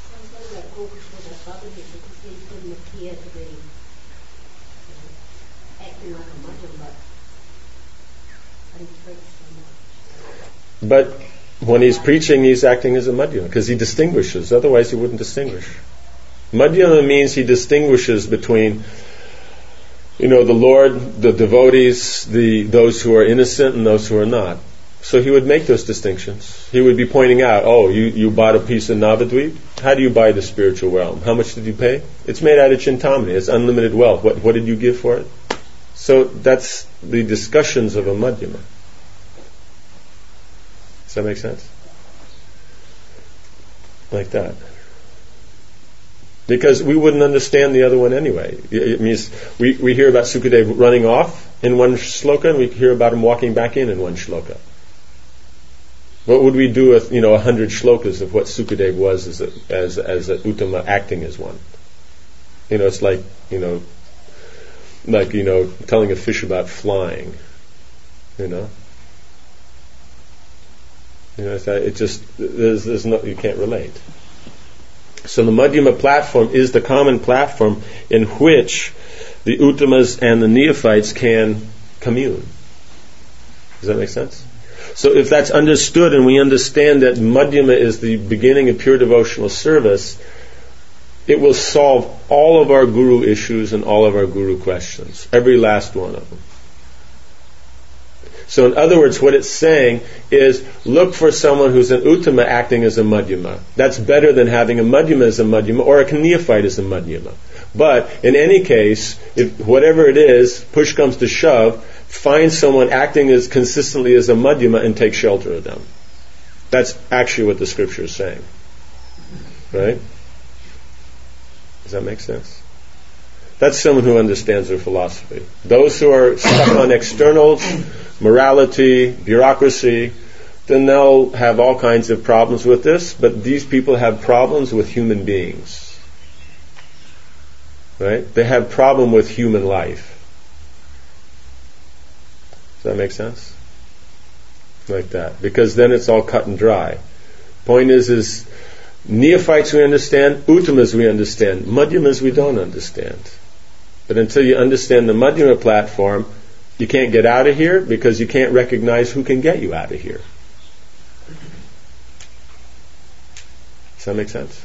But when he's preaching, he's acting as a Madhyama, because he distinguishes. Otherwise, he wouldn't distinguish. Madhyama means he distinguishes between, you know, the Lord, the devotees, the those who are innocent and those who are not. So he would make those distinctions. He would be pointing out, oh, you, you bought a piece of Navadvip? How do you buy the spiritual realm? How much did you pay? It's made out of Chintamani. It's unlimited wealth. What, what did you give for it? So that's the discussions of a Madhyama. Does that make sense? Like that. Because we wouldn't understand the other one anyway. It means we, we hear about Sukadeva running off in one shloka, and we hear about him walking back in in one shloka. What would we do with, you know, a hundred shlokas of what Sukadeva was as a, as as a Uttama acting as one? You know, it's like, you know, like, you know, telling a fish about flying. You know? You know, it just, there's, there's no, you can't relate. So the Madhyama platform is the common platform in which the Uttamas and the neophytes can commune. Does that make sense? So if that's understood and we understand that Madhyama is the beginning of pure devotional service, it will solve all of our guru issues and all of our guru questions. Every last one of them. So in other words, what it's saying is, look for someone who's an Uttama acting as a Madhyama. That's better than having a Madhyama as a Madhyama or a neophyte as a Madhyama. But in any case, if whatever it is, push comes to shove, find someone acting as consistently as a Madhyama and take shelter of them. That's actually what the scripture is saying. Right? Does that make sense? That's someone who understands their philosophy. Those who are stuck on externals, morality, bureaucracy, then they'll have all kinds of problems with this, but these people have problems with human beings. Right? They have problem with human life. Does that make sense? Like that. Because then it's all cut and dry. Point is, is neophytes we understand, uttamas we understand, madhyamas we don't understand. But until you understand the Madhyama platform, you can't get out of here because you can't recognize who can get you out of here. Does that make sense?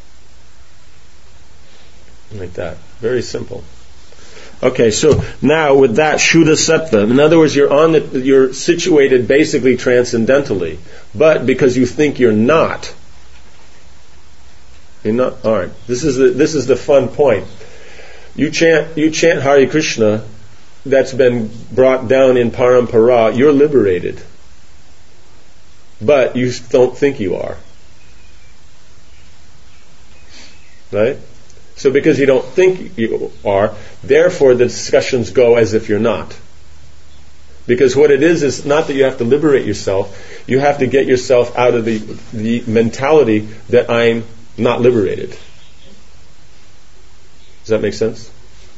Like that. Very simple. Okay, so now with that Shuddha Sattva, in other words, you're on the, you're situated basically transcendentally, but because you think you're not, you're not. All right. This is the, this is the fun point. You chant, you chant Hare Krishna, that's been brought down in parampara, you're liberated. but you don't think you are. Right? So because you don't think you are, therefore the discussions go as if you're not. Because what it is is not that you have to liberate yourself, you have to get yourself out of the, the mentality that I'm not liberated. Does that make sense?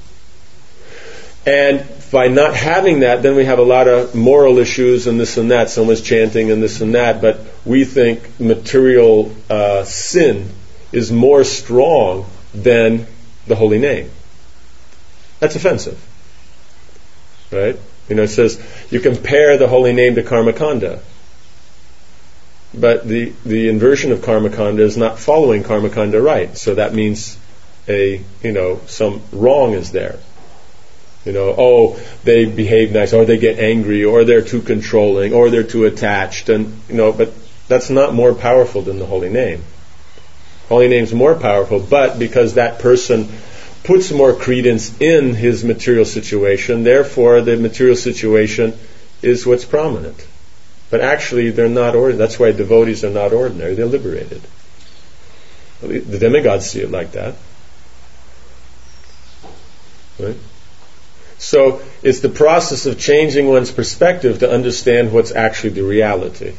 And by not having that, then we have a lot of moral issues and this and that, someone's chanting and this and that, but we think material uh, sin is more strong than the holy name. That's offensive. Right? You know, it says you compare the holy name to karmakanda. But the, the inversion of karmakanda is not following karmakanda right. So that means a, you know, some wrong is there. You know, oh, they behave nice, or they get angry, or they're too controlling, or they're too attached, and you know, but that's not more powerful than the holy name. Holy name's more powerful, but because that person puts more credence in his material situation, therefore the material situation is what's prominent. But actually they're not ordinary. That's why devotees are not ordinary. They're liberated. The demigods see it like that. Right? So it's the process of changing one's perspective to understand what's actually the reality.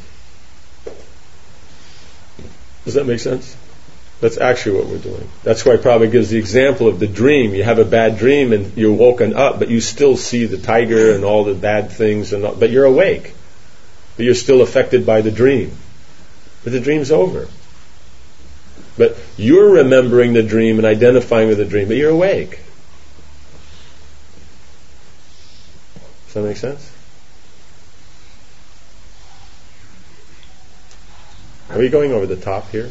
Does that make sense? That's actually what we're doing. That's why Prabhupada gives the example of the dream. You have a bad dream and you're woken up, but you still see the tiger and all the bad things, and all, but you're awake. But you're still affected by the dream. But the dream's over. But you're remembering the dream and identifying with the dream, but you're awake. Does that make sense? Are we going over the top here?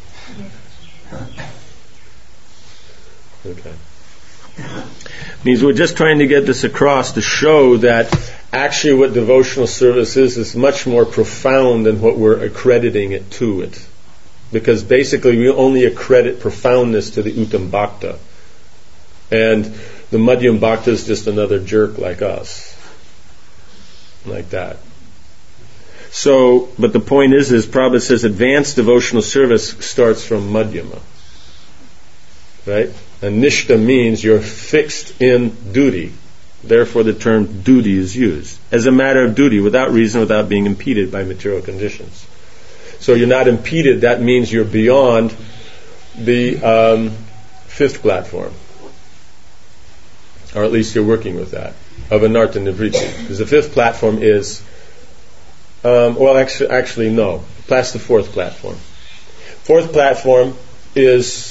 Okay. Means we're just trying to get this across to show that actually what devotional service is is much more profound than what we're accrediting it to it. Because basically we only accredit profoundness to the Uttam Bhakta. And the Madhyam Bhakta is just another jerk like us. Like that. So, but the point is, is Prabhupada says advanced devotional service starts from Madhyama. Right? And Nishta means you're fixed in duty. Therefore the term duty is used. As a matter of duty, without reason, without being impeded by material conditions. So you're not impeded, that means you're beyond the um, fifth platform. Or at least you're working with that. Of Anartha Nivritti. Because the fifth platform is Um, well, actually, actually, no. That's the fourth platform. Fourth platform is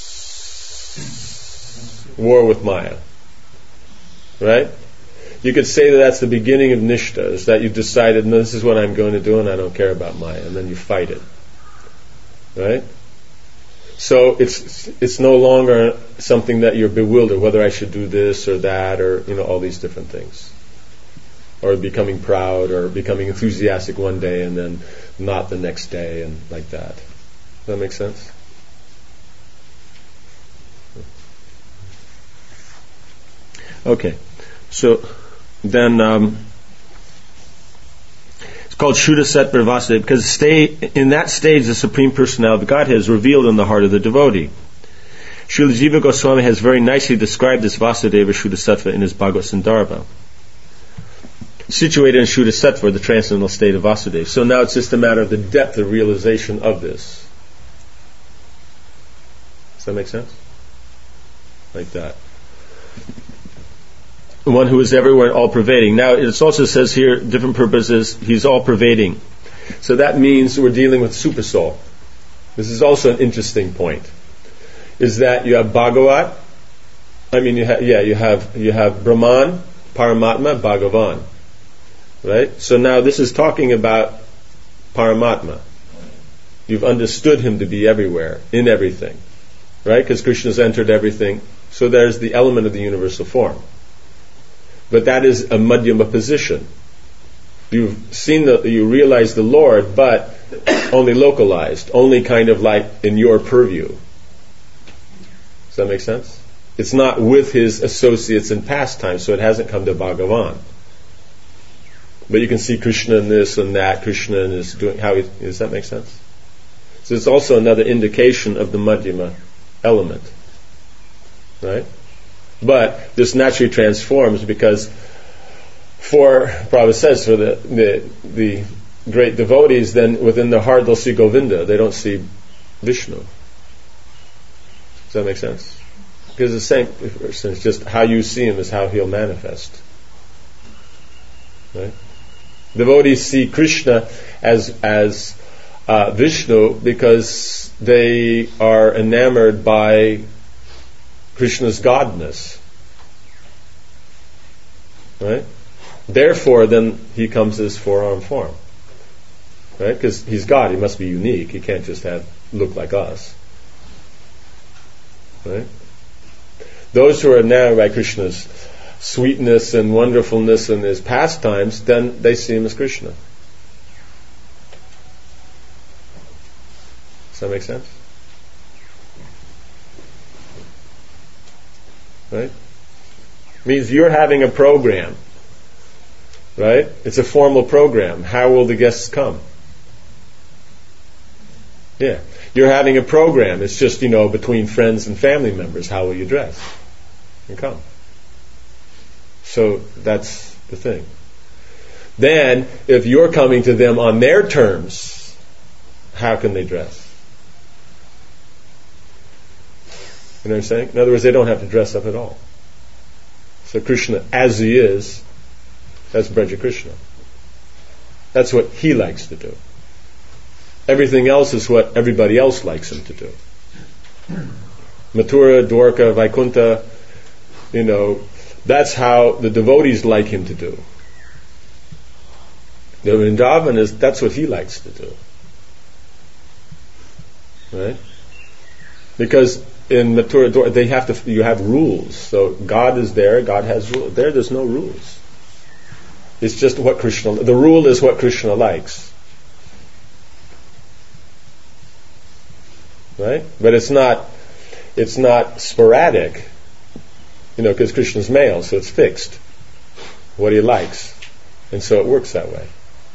war with Maya. Right? You could say that that's the beginning of Nishta, is that you've decided, no, this is what I'm going to do and I don't care about Maya, and then you fight it. Right? So it's it's no longer something that you're bewildered, whether I should do this or that, or, you know, all these different things. Or becoming proud, or becoming enthusiastic one day and then not the next day, and like that. Does that make sense? Okay. So then um, it's called Shuddha Sattva Vasudeva, because stay, in that stage the Supreme Personality of Godhead is revealed in the heart of the devotee. Srila Jiva Goswami has very nicely described this Vasudeva Shuddha Sattva in his Bhagavad Sandarbha. Situated in Shuddha Sattva, the transcendental state of Vasudeva. So now it's just a matter of the depth of realization of this. Does that make sense? Like that. The one who is everywhere, all pervading. Now it also says here, different purposes, he's all pervading. So that means we're dealing with super soul. This is also an interesting point. Is that you have Bhagavat, I mean you have yeah, you have you have Brahman, Paramatma, Bhagavan. Right? So now this is talking about Paramatma. You've understood him to be everywhere, in everything. Right? Because Krishna's entered everything. So there's the element of the universal form. But that is a Madhyama position. You've seen the, you realize the Lord, but only localized, only kind of like in your purview. Does that make sense? It's not with his associates in past times, so it hasn't come to Bhagavan. But you can see Krishna in this and that, Krishna is doing, how he, does that make sense? So it's also another indication of the Madhyama element. Right? But this naturally transforms because for, Prabhupada says, for the, the, the great devotees, then within their heart they'll see Govinda, they don't see Vishnu. Does that make sense? Because the same, it's just how you see him is how he'll manifest. Right? Devotees see Krishna as as uh, Vishnu because they are enamored by Krishna's godness. Right? Therefore, then he comes as four-arm form. Right? Because he's God, he must be unique. He can't just have look like us. Right? Those who are enamored by Krishna's sweetness and wonderfulness and his pastimes, then they see him as Krishna. Does that make sense? Right? Means you're having a program. Right? It's a formal program. How will the guests come? Yeah. You're having a program. It's just, you know, between friends and family members. How will you dress? And come. So that's the thing. Then, if you're coming to them on their terms, how can they dress? You know what I'm saying? In other words, they don't have to dress up at all. So Krishna, as he is, that's Braja Krishna. That's what he likes to do. Everything else is what everybody else likes him to do. Mathura, Dwarka, Vaikuntha, you know, that's how the devotees like him to do. The Vrindavan is, that's what he likes to do. Right? Because in Mathura, Dwarka, they have to, you have rules. So God is there, God has rules. There, there's no rules. It's just what Krishna, the rule is what Krishna likes. Right? But it's not, it's not sporadic. You know, because Krishna's male, so it's fixed. What he likes. And so it works that way.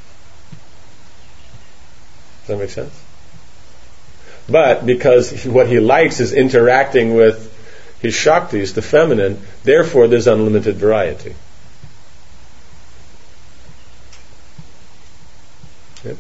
Does that make sense? But because what he likes is interacting with his Shaktis, the feminine, therefore there's unlimited variety. Yep.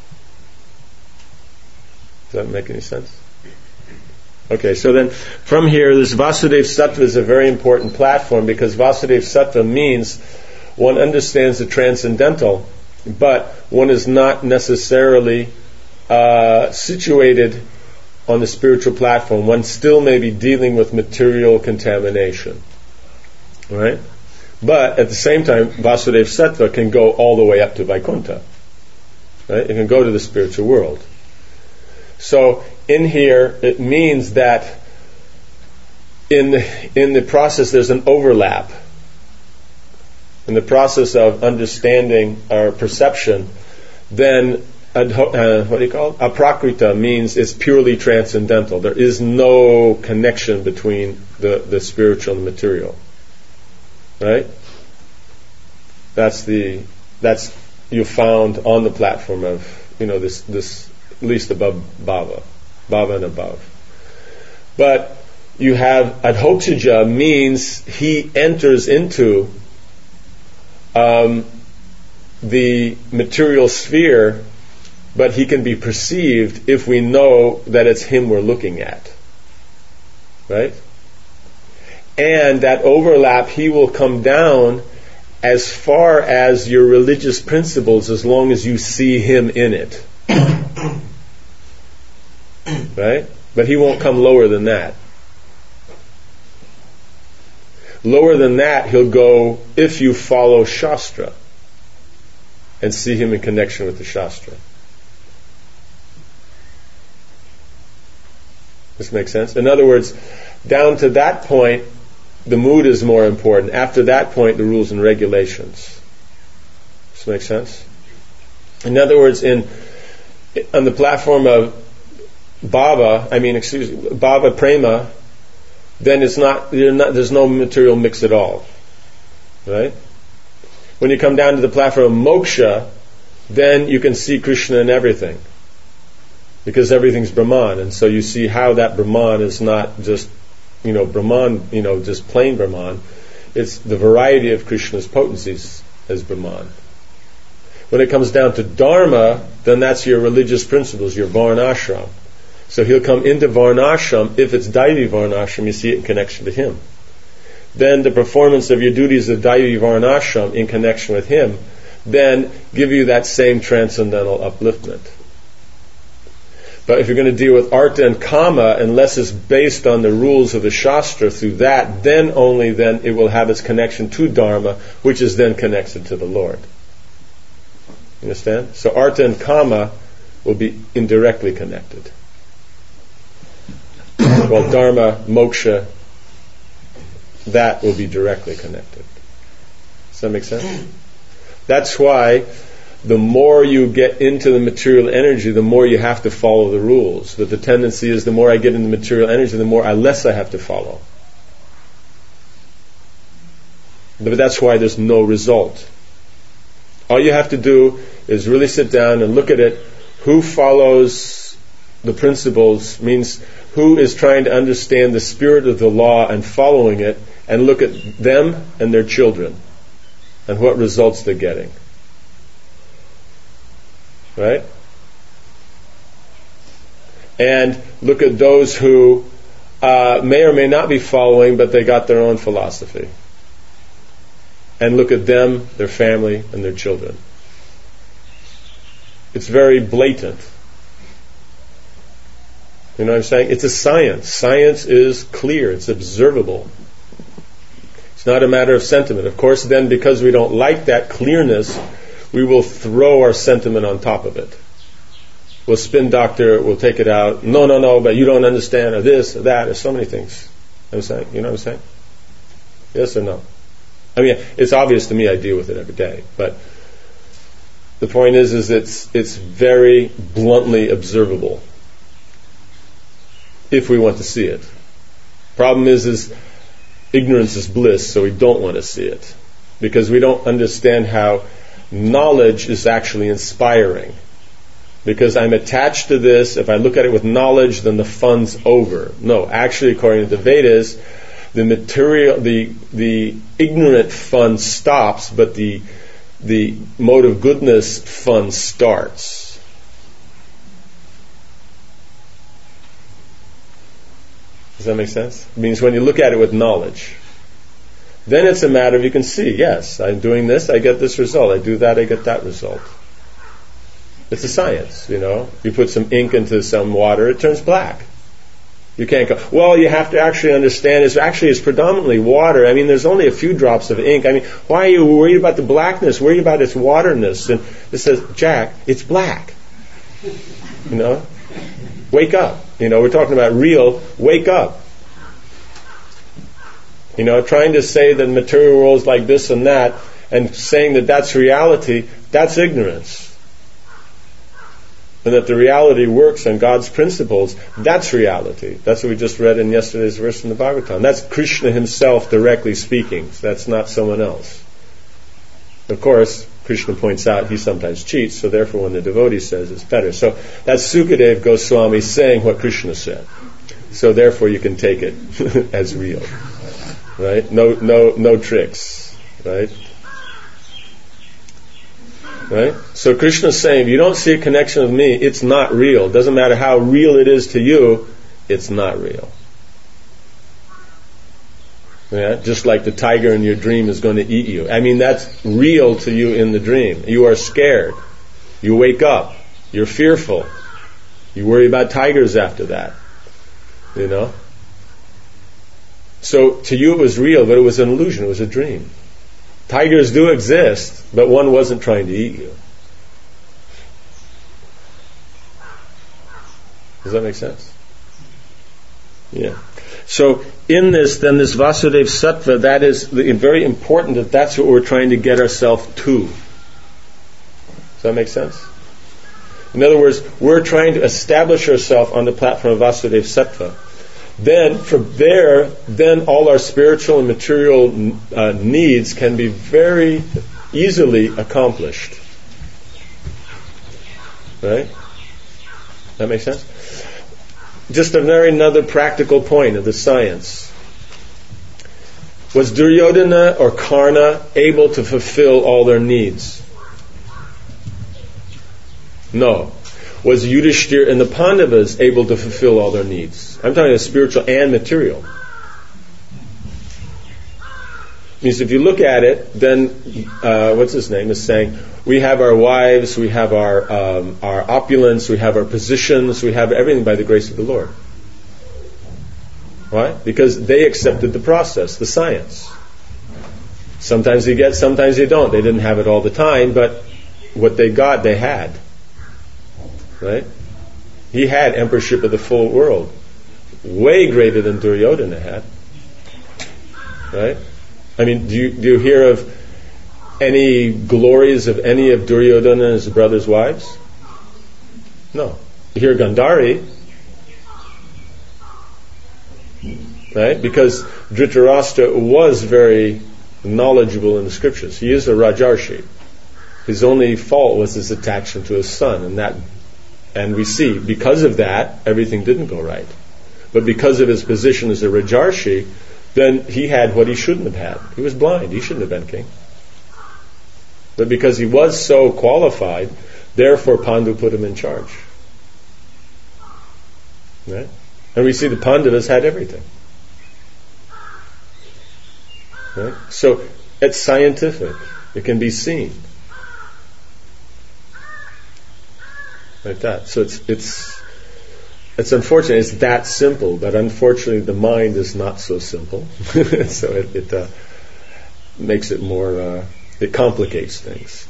Does that make any sense? Okay, so then from here, this Vasudeva Sattva is a very important platform because Vasudeva Sattva means one understands the transcendental, but one is not necessarily uh, situated on the spiritual platform. One still may be dealing with material contamination. Right? But at the same time, Vasudeva Sattva can go all the way up to Vaikuntha. Right? It can go to the spiritual world. So in here, it means that in the, in the process there's an overlap. In the process of understanding our perception, then adho, uh, what do you call it? Aprakrita means it's purely transcendental. There is no connection between the, the spiritual and the material. Right? That's the that's you found on the platform of, you know, this this at least above Bhava. Bhava and above. But you have Adhoksaja means he enters into um, the material sphere, but he can be perceived if we know that it's him we're looking at. Right? And that overlap, he will come down as far as your religious principles as long as you see him in it. Right? But he won't come lower than that. Lower than that, he'll go if you follow Shastra and see him in connection with the Shastra. This makes sense? In other words, down to that point, the mood is more important. After that point, the rules and regulations. This makes sense? In other words, in on the platform of Bhava, I mean, excuse me, Bhava Prema, then it's not, you're not, there's no material mix at all. Right? When you come down to the platform of moksha, then you can see Krishna in everything. Because everything's Brahman, and so you see how that Brahman is not just, you know, Brahman, you know, just plain Brahman. It's the variety of Krishna's potencies as Brahman. When it comes down to Dharma, then that's your religious principles, your Varnashram. So he'll come into Varnashram. If it's Daivi Varnashram, you see it in connection to him. Then the performance of your duties of Daivi Varnashram in connection with him, then give you that same transcendental upliftment. But if you're going to deal with Artha and Kama, unless it's based on the rules of the Shastra through that, then only then it will have its connection to Dharma, which is then connected to the Lord. Understand? So Artha and Kama will be indirectly connected. While Dharma, Moksha, that will be directly connected. Does that make sense? That's why the more you get into the material energy, the more you have to follow the rules. That the tendency is the more I get into material energy, the more I less I have to follow. But that's why there's no result. All you have to do is really sit down and look at it. Who follows the principles means who is trying to understand the spirit of the law and following it, and look at them and their children and what results they're getting. Right? And look at those who uh, may or may not be following, but they got their own philosophy. And look at them, their family, and their children. It's very blatant. You know what I'm saying? It's a science. Science is clear. It's observable. It's not a matter of sentiment. Of course, then, because we don't like that clearness, we will throw our sentiment on top of it. We'll spin doctor, we'll take it out. No, no, no, but you don't understand, or this, or that, or so many things. You know what I'm saying? You know what I'm saying? Yes or no? I mean, it's obvious to me. I deal with it every day. But the point is, is it's it's very bluntly observable if we want to see it. Problem is, is ignorance is bliss, so we don't want to see it because we don't understand how knowledge is actually inspiring. Because I'm attached to this, if I look at it with knowledge, then the fun's over. No, actually, according to the Vedas, the material, the the ignorant fun stops, but the the mode of goodness fun starts. Does that make sense? It means when you look at it with knowledge, then it's a matter of you can see, yes, I'm doing this, I get this result. I do that, I get that result. It's a science, you know. You put some ink into some water, it turns black. You can't go, well, you have to actually understand it's actually it's predominantly water. I mean, there's only a few drops of ink. I mean, why are you worried about the blackness? Worried about its waterness? And it says, Jack, it's black. You know? Wake up. You know, we're talking about real, wake up. You know, trying to say that material world is like this and that, and saying that that's reality, that's ignorance. And that the reality works on God's principles, that's reality. That's what we just read in yesterday's verse in the Bhagavatam. That's Krishna himself directly speaking. So that's not someone else. Of course, Krishna points out he sometimes cheats, so therefore when the devotee says it's better. So that's Sukadeva Goswami saying what Krishna said. So therefore you can take it as real. Right? No no no tricks. Right? Right? So Krishna's saying, if you don't see a connection with me, it's not real. It doesn't matter how real it is to you, it's not real. Yeah? Just like the tiger in your dream is going to eat you. I mean, that's real to you in the dream. You are scared. You wake up. You're fearful. You worry about tigers after that. You know? So to you it was real, but it was an illusion. It was a dream. Tigers do exist, but one wasn't trying to eat you. Does that make sense? Yeah. So in this, then this Vasudeva Sattva, that is very important that that's what we're trying to get ourselves to. Does that make sense? In other words, we're trying to establish ourselves on the platform of Vasudeva Sattva. Then from there, then all our spiritual and material uh, needs can be very easily accomplished. Right? That makes sense? Just a very another practical point of the science. Was Duryodhana or Karna able to fulfill all their needs? No. Was Yudhishthira and the Pandavas able to fulfill all their needs? I'm talking about spiritual and material. Means if you look at it, then uh, what's his name is saying, we have our wives, we have our um, our opulence, we have our positions, we have everything by the grace of the Lord. Why? Because they accepted the process, the science. Sometimes you get, sometimes you don't. They didn't have it all the time, but what they got, they had. Right? He had emperorship of the full world, way greater than Duryodhana had. Right? I mean, do you, do you hear of any glories of any of Duryodhana and his brothers' wives? No. You hear Gandhari, right? Because Dhritarashtra was very knowledgeable in the scriptures. He is a Rajarshi. His only fault was his attachment to his son, and that, and we see because of that everything didn't go right. But because of his position as a Rajarshi, then he had what he shouldn't have had. He was blind. He shouldn't have been king. But because he was so qualified, therefore Pandu put him in charge. Right? And we see the Pandavas had everything. Right? So it's scientific. It can be seen. Like that. So it's it's it's unfortunate. It's that simple, but unfortunately the mind is not so simple. So it, it uh, makes it more. Uh, it complicates things.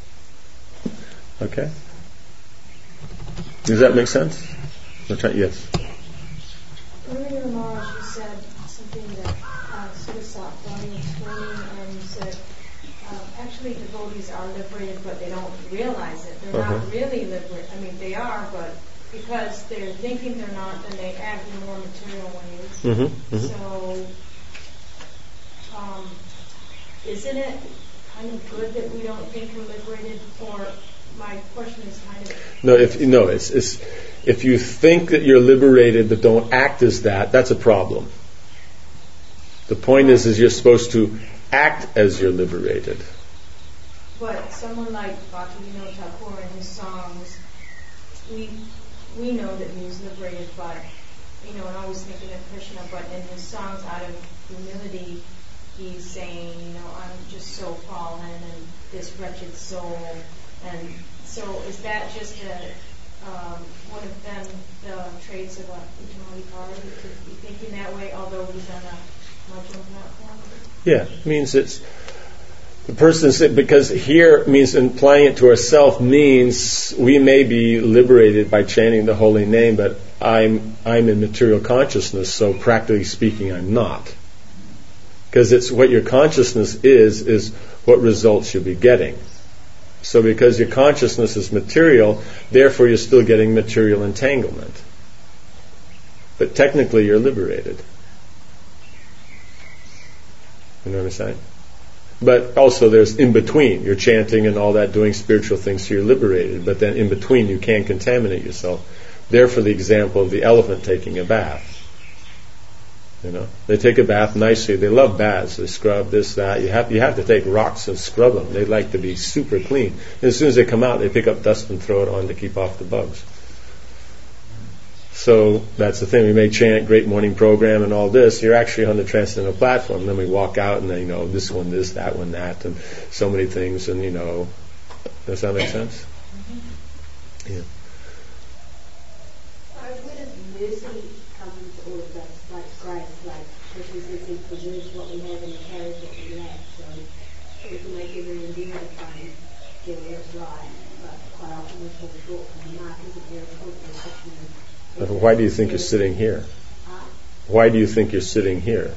Okay. Does that make sense? Yes. Earlier in March, you said something that uh, Sudasat Bani explaining, and you said uh, actually devotees are liberated, but they don't realize it. They're uh-huh. not really liberated. I mean, they are, but because they're thinking they're not, then they act in more material ways. Mm-hmm, mm-hmm. So, um, isn't it kind of good that we don't think we're liberated? Or my question is kind of no. If no, it's, it's if you think that you're liberated but don't act as that, that's a problem. The point is, is you're supposed to act as you're liberated. But someone like Bhaktivinoda Thakur in his songs, we we know that he was liberated, but you know, and always thinking of Krishna. But in his songs, out of humility, he's saying, you know, I'm just so fallen and this wretched soul. And so, is that just a um, one of them the traits of a Uttamaধিकारी, to be thinking that way, although he's on a Madhyam platform? Yeah, it means it's the person, because here means applying it to ourselves means we may be liberated by chanting the holy name, but I'm I'm in material consciousness, so practically speaking, I'm not. Because it's what your consciousness is, is what results you'll be getting. So because your consciousness is material, therefore you're still getting material entanglement. But technically you're liberated. You know what I'm saying? But also there's in between. You're chanting and all that, doing spiritual things, so you're liberated. But then in between you can't contaminate yourself. Therefore the example of the elephant taking a bath. You know, they take a bath nicely. They love baths. They scrub this, that. You have you have to take rocks and scrub them. They like to be super clean. And as soon as they come out, they pick up dust and throw it on to keep off the bugs. So that's the thing. We may chant great morning program and all this. You're actually on the transcendental platform. And then we walk out and then, you know, this one, this, that one, that, and so many things. And you know, does that make sense? Mm-hmm. Yeah. Where does mercy come into all of this? Like grace, like Krishna says he preserves what we have and he carries what we lack. So we can make every endeavour to try and get where it's right, but quite often we fall short from the mark, isn't there? But why do you think you're sitting here? Huh? Why do you think you're sitting here?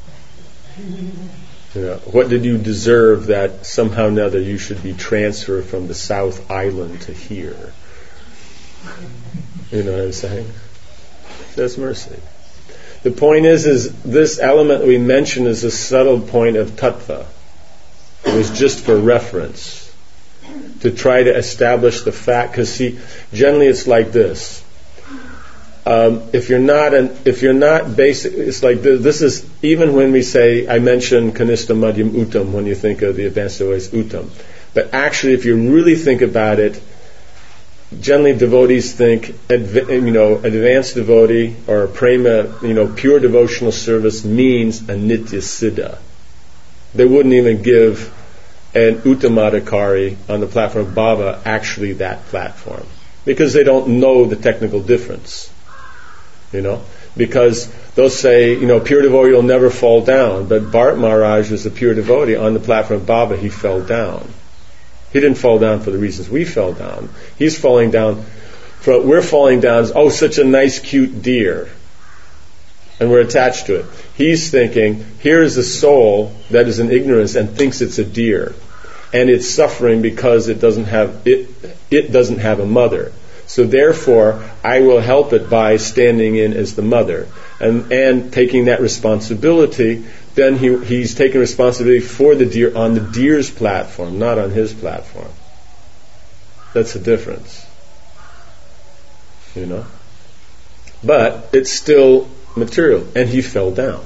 You know, what did you deserve that somehow or another you should be transferred from the South Island to here? You know what I'm saying? That's mercy. The point is, is this element we mentioned is a subtle point of tattva. It was just for reference, to try to establish the fact. Because see, generally it's like this. Um, if you're not an, if you're not basic, it's like this, this is even when we say, I mentioned Kanishta Madhyam Uttam when you think of the advanced devotees Uttam, but actually if you really think about it, generally devotees think, adv- you know, advanced devotee or prema, you know, pure devotional service means a nitya siddha. They wouldn't even give an uttamadhikari on the platform of Baba actually that platform, because they don't know the technical difference. You know, because they'll say, you know, pure devotee will never fall down, but Bharat Maharaj was a pure devotee. On the platform of Baba, he fell down. He didn't fall down for the reasons we fell down. He's falling down, for, we're falling down as, oh, such a nice, cute deer. And we're attached to it. He's thinking, here is a soul that is in ignorance and thinks it's a deer. And it's suffering because it doesn't have, it, it doesn't have a mother. So therefore, I will help it by standing in as the mother. And, and taking that responsibility, then he, he's taking responsibility for the deer on the deer's platform, not on his platform. That's the difference. You know? But it's still material, and he fell down.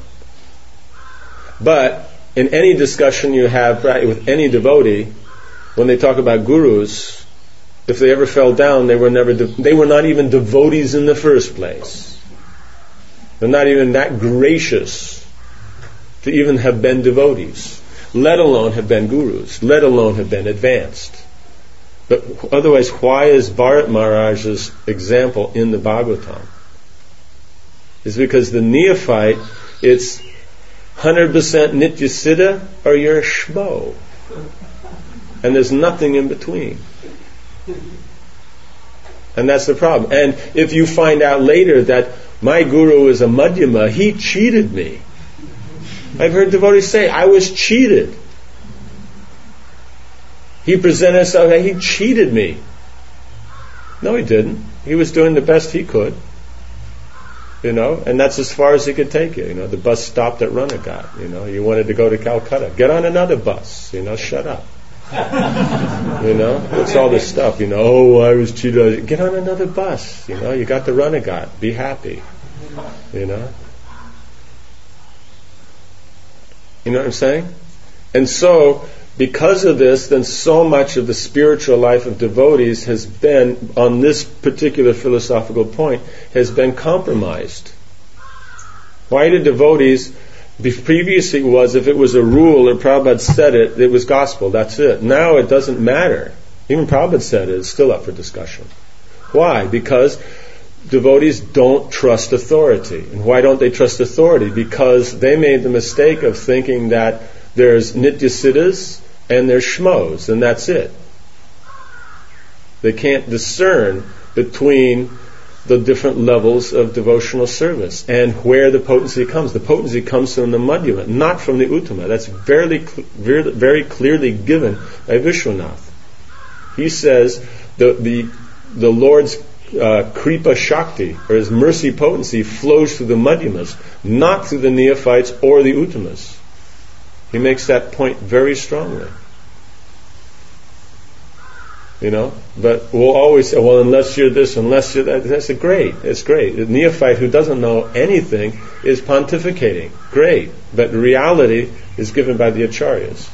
But in any discussion you have right, with any devotee, when they talk about gurus, if they ever fell down, they were never de- they were not even devotees in the first place. They're not even that gracious to even have been devotees, let alone have been gurus, let alone have been advanced. But otherwise, why is Bharat Maharaj's example in the Bhagavatam? It's because the neophyte, it's one hundred percent nitya siddha or you're a shmo. And there's nothing in between. And that's the problem. And if you find out later that my guru is a madhyama, he cheated me. I've heard devotees say, I was cheated. He presented himself, he cheated me. No, he didn't. He was doing the best he could. You know, and that's as far as he could take you. You know, the bus stopped at Ranaghat. You know, you wanted to go to Calcutta. Get on another bus. You know, shut up. You know, it's all this stuff. You know, oh, I was cheated. Get on another bus. You know, you got the Ranaghat. Be happy. You know. You know what I'm saying? And so, because of this, then so much of the spiritual life of devotees has been, on this particular philosophical point, has been compromised. Why do devotees, previously was, if it was a rule or Prabhupada said it, it was gospel, that's it. Now it doesn't matter. Even Prabhupada said it, it's still up for discussion. Why? Because devotees don't trust authority. And why don't they trust authority? Because they made the mistake of thinking that there's nitya siddhas and there's shmos, and that's it. They can't discern between the different levels of devotional service and where the potency comes. The potency comes from the madhyama, not from the uttama. That's very, very, very clearly given by Vishwanath. He says the the, the Lord's uh, kripa shakti, or his mercy potency, flows through the madhyamas, not through the neophytes or the uttamas. He makes that point very strongly. You know, but we'll always say, well, unless you're this, unless you're that. That's a great. It's great. The neophyte who doesn't know anything is pontificating. Great. But reality is given by the acharyas.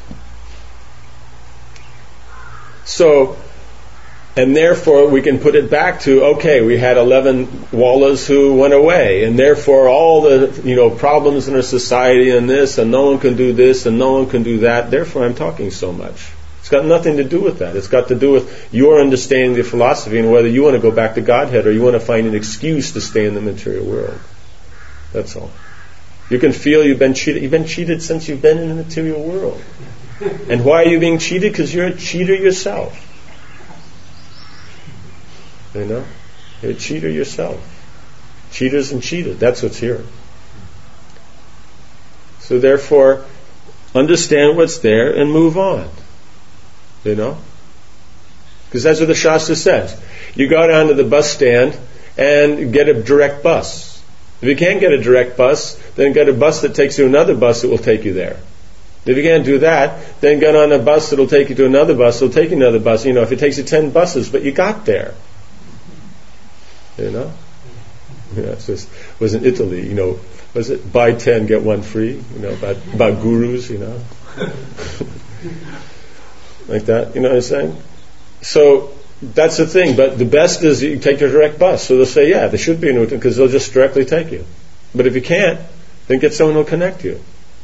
So, and therefore we can put it back to, okay, we had eleven wallas who went away, and therefore all the, you know, problems in our society and this, and no one can do this, and no one can do that. Therefore I'm talking so much. It's got nothing to do with that. It's got to do with your understanding the philosophy and whether you want to go back to Godhead or you want to find an excuse to stay in the material world. That's all. You can feel you've been cheated. You've been cheated since you've been in the material world. And why are you being cheated? Because you're a cheater yourself. You know? You're a cheater yourself. Cheaters and cheated. That's what's here. So therefore, understand what's there and move on. You know? Because that's what the Shastra says. You go down to the bus stand and get a direct bus. If you can't get a direct bus, then get a bus that takes you another bus that will take you there. If you can't do that, then get on a bus that'll take you to another bus, it'll take you to another bus. You know, if it takes you ten buses, but you got there. You know? Yeah, it's just, it was in Italy, you know, was it buy ten, get one free? You know, about, about gurus, you know? Like that, you know what I'm saying? So, that's the thing, but the best is you take a direct bus. So they'll say, yeah, there should be an Uttama, because they'll just directly take you. But if you can't, then get someone who'll connect you.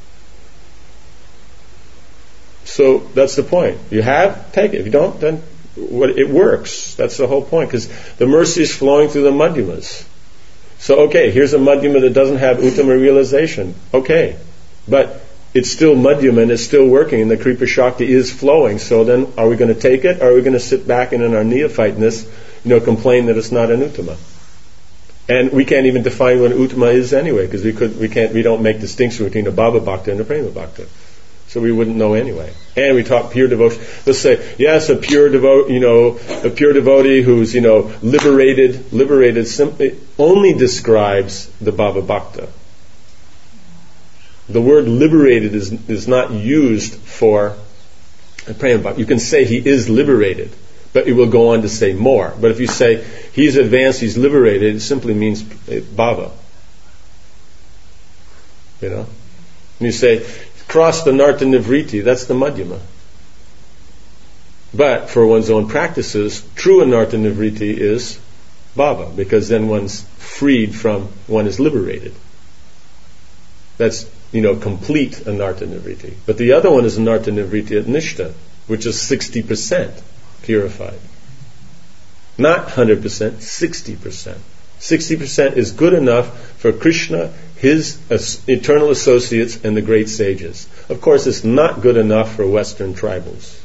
So that's the point. You have, take it. If you don't, then what, it works. That's the whole point, because the mercy is flowing through the madhyamas. So, okay, here's a madhyama that doesn't have Uttama realization. Okay, but it's still madhyama and it's still working, and the Kripa Shakti is flowing. So then, are we going to take it, or are we going to sit back and in our neophyteness, you know, complain that it's not an Uttama? And we can't even define what an Uttama is anyway, because we could, we can't, we don't make distinction between a Bhava Bhakta and a Prema Bhakta. So we wouldn't know anyway. And we talk pure devotion. Let's say, yes, a pure devote, you know, a pure devotee who's, you know, liberated, liberated simply only describes the Bhava Bhakta. The word liberated is is not used for a Prema Bhakta. You can say he is liberated, but it will go on to say more. But if you say he's advanced, he's liberated, it simply means Bhava. You know? And you say, cross the Narta Nivriti, that's the Madhyama. But for one's own practices, true Anartha Nivriti is Bhava, because then one's freed from, one is liberated. That's, you know, complete Anartha Nivriti. But the other one is Anartha Nivriti at Nishta, which is sixty percent purified. Not one hundred percent, sixty percent. sixty percent is good enough for Krishna, his as- eternal associates, and the great sages. Of course, it's not good enough for Western tribals.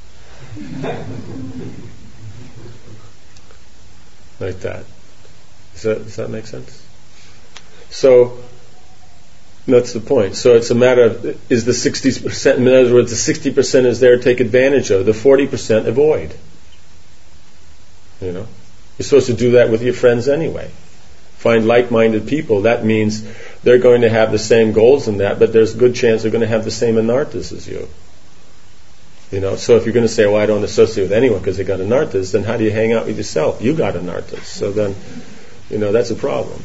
Like that. Does that, does that make sense? So, that's the point. So it's a matter of, is the sixty percent, in other words, the sixty percent is there to take advantage of, the forty percent avoid. You know? You're supposed to do that with your friends anyway. Find like-minded people. That means they're going to have the same goals in that, but there's a good chance they're going to have the same anarthas as you. You know, so if you're going to say, well, I don't associate with anyone because they got anarthas, then how do you hang out with yourself? You got anarthas. So then, you know, that's a problem.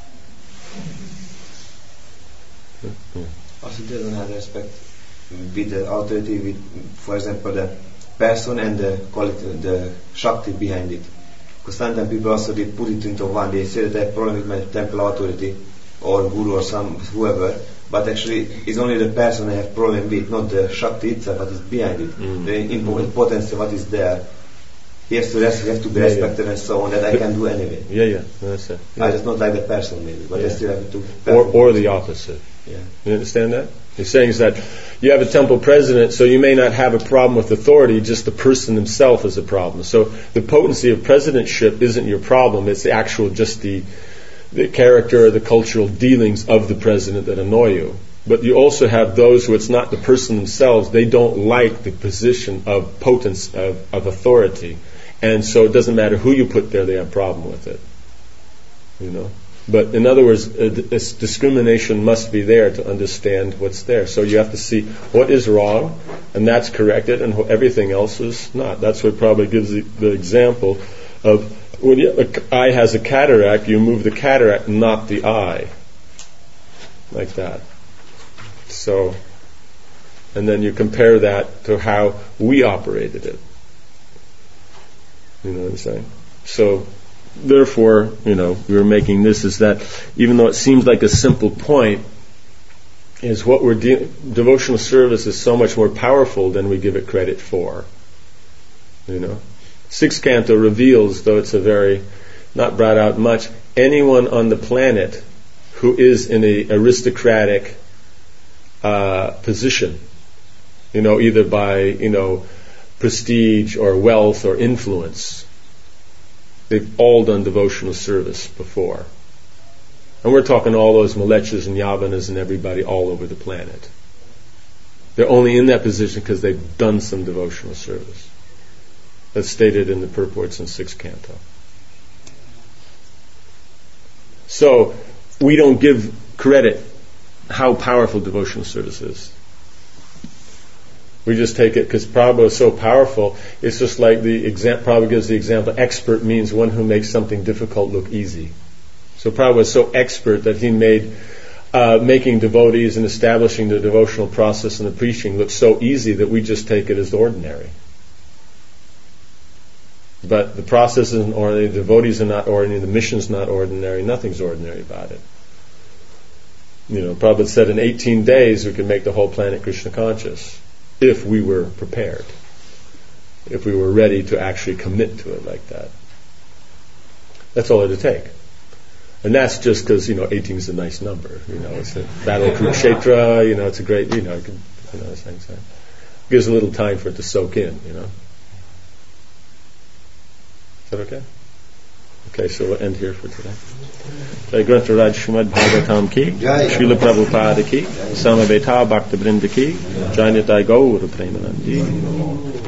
Also, there's another aspect with the authority, with, for example, the person and the quality, the Shakti behind it. Because sometimes people also they put it into one. They say that they have problem with my temple authority or guru or some whoever, but actually it's only the person I have problem with, not the Shakti itself, what is behind it, mm. the impo- potency, what is there. He has to rest, he has to be yeah, respected yeah. and so on, that I can do anyway. Yeah, yeah, that's it. Yeah. I just not like the person maybe, but yeah. I still have to. Or, or the opposite. Yeah. You understand that? He's saying is that you have a temple president, so you may not have a problem with authority, just the person himself is a problem. So the potency of presidentship isn't your problem, it's the actual, just the the character or the cultural dealings of the president that annoy you. But you also have those who it's not the person themselves, they don't like the position of potence, of, of authority. And so it doesn't matter who you put there, they have a problem with it. You know? But in other words, uh, this discrimination must be there to understand what's there. So you have to see what is wrong, and that's corrected, and everything else is not. That's what probably gives the, the example of when the eye has a cataract, you move the cataract, not the eye. Like that. So, and then you compare that to how we operated it. You know what I'm saying? So, therefore, you know, we were making this is that even though it seems like a simple point, is what we're de- devotional service is so much more powerful than we give it credit for. You know, Sixth Canto reveals, though it's a very not brought out much, anyone on the planet who is in a aristocratic uh, position, you know, either by you know prestige or wealth or influence. They've all done devotional service before. And we're talking all those Malechas and Yavanas and everybody all over the planet. They're only in that position because they've done some devotional service. That's stated in the purports in Sixth Canto. So, we don't give credit how powerful devotional service is. We just take it because Prabhupada is so powerful. It's just like the example. Prabhupada gives the example. Expert means one who makes something difficult look easy. So Prabhupada was so expert that he made uh, making devotees and establishing the devotional process and the preaching look so easy that we just take it as ordinary. But the process isn't ordinary. The devotees are not ordinary. The mission's not ordinary. Nothing's ordinary about it. You know, Prabhupada said in eighteen days we could make the whole planet Krishna conscious. If we were prepared, if we were ready to actually commit to it like that. That's all it'd take. And that's just because, you know, eighteen is a nice number. You know, it's a battle of Kurukshetra, you know, it's a great, you know, you know, it's like that. Gives a little time for it to soak in, you know. Is that okay? Okay, so we'll end here for today. Jai Granth Raj Srimad Bhagavatam ki, Srila Prabhupada ki, Samaveta Bhakta Vrinda ki, Jai Nitai Gaur Premanandi.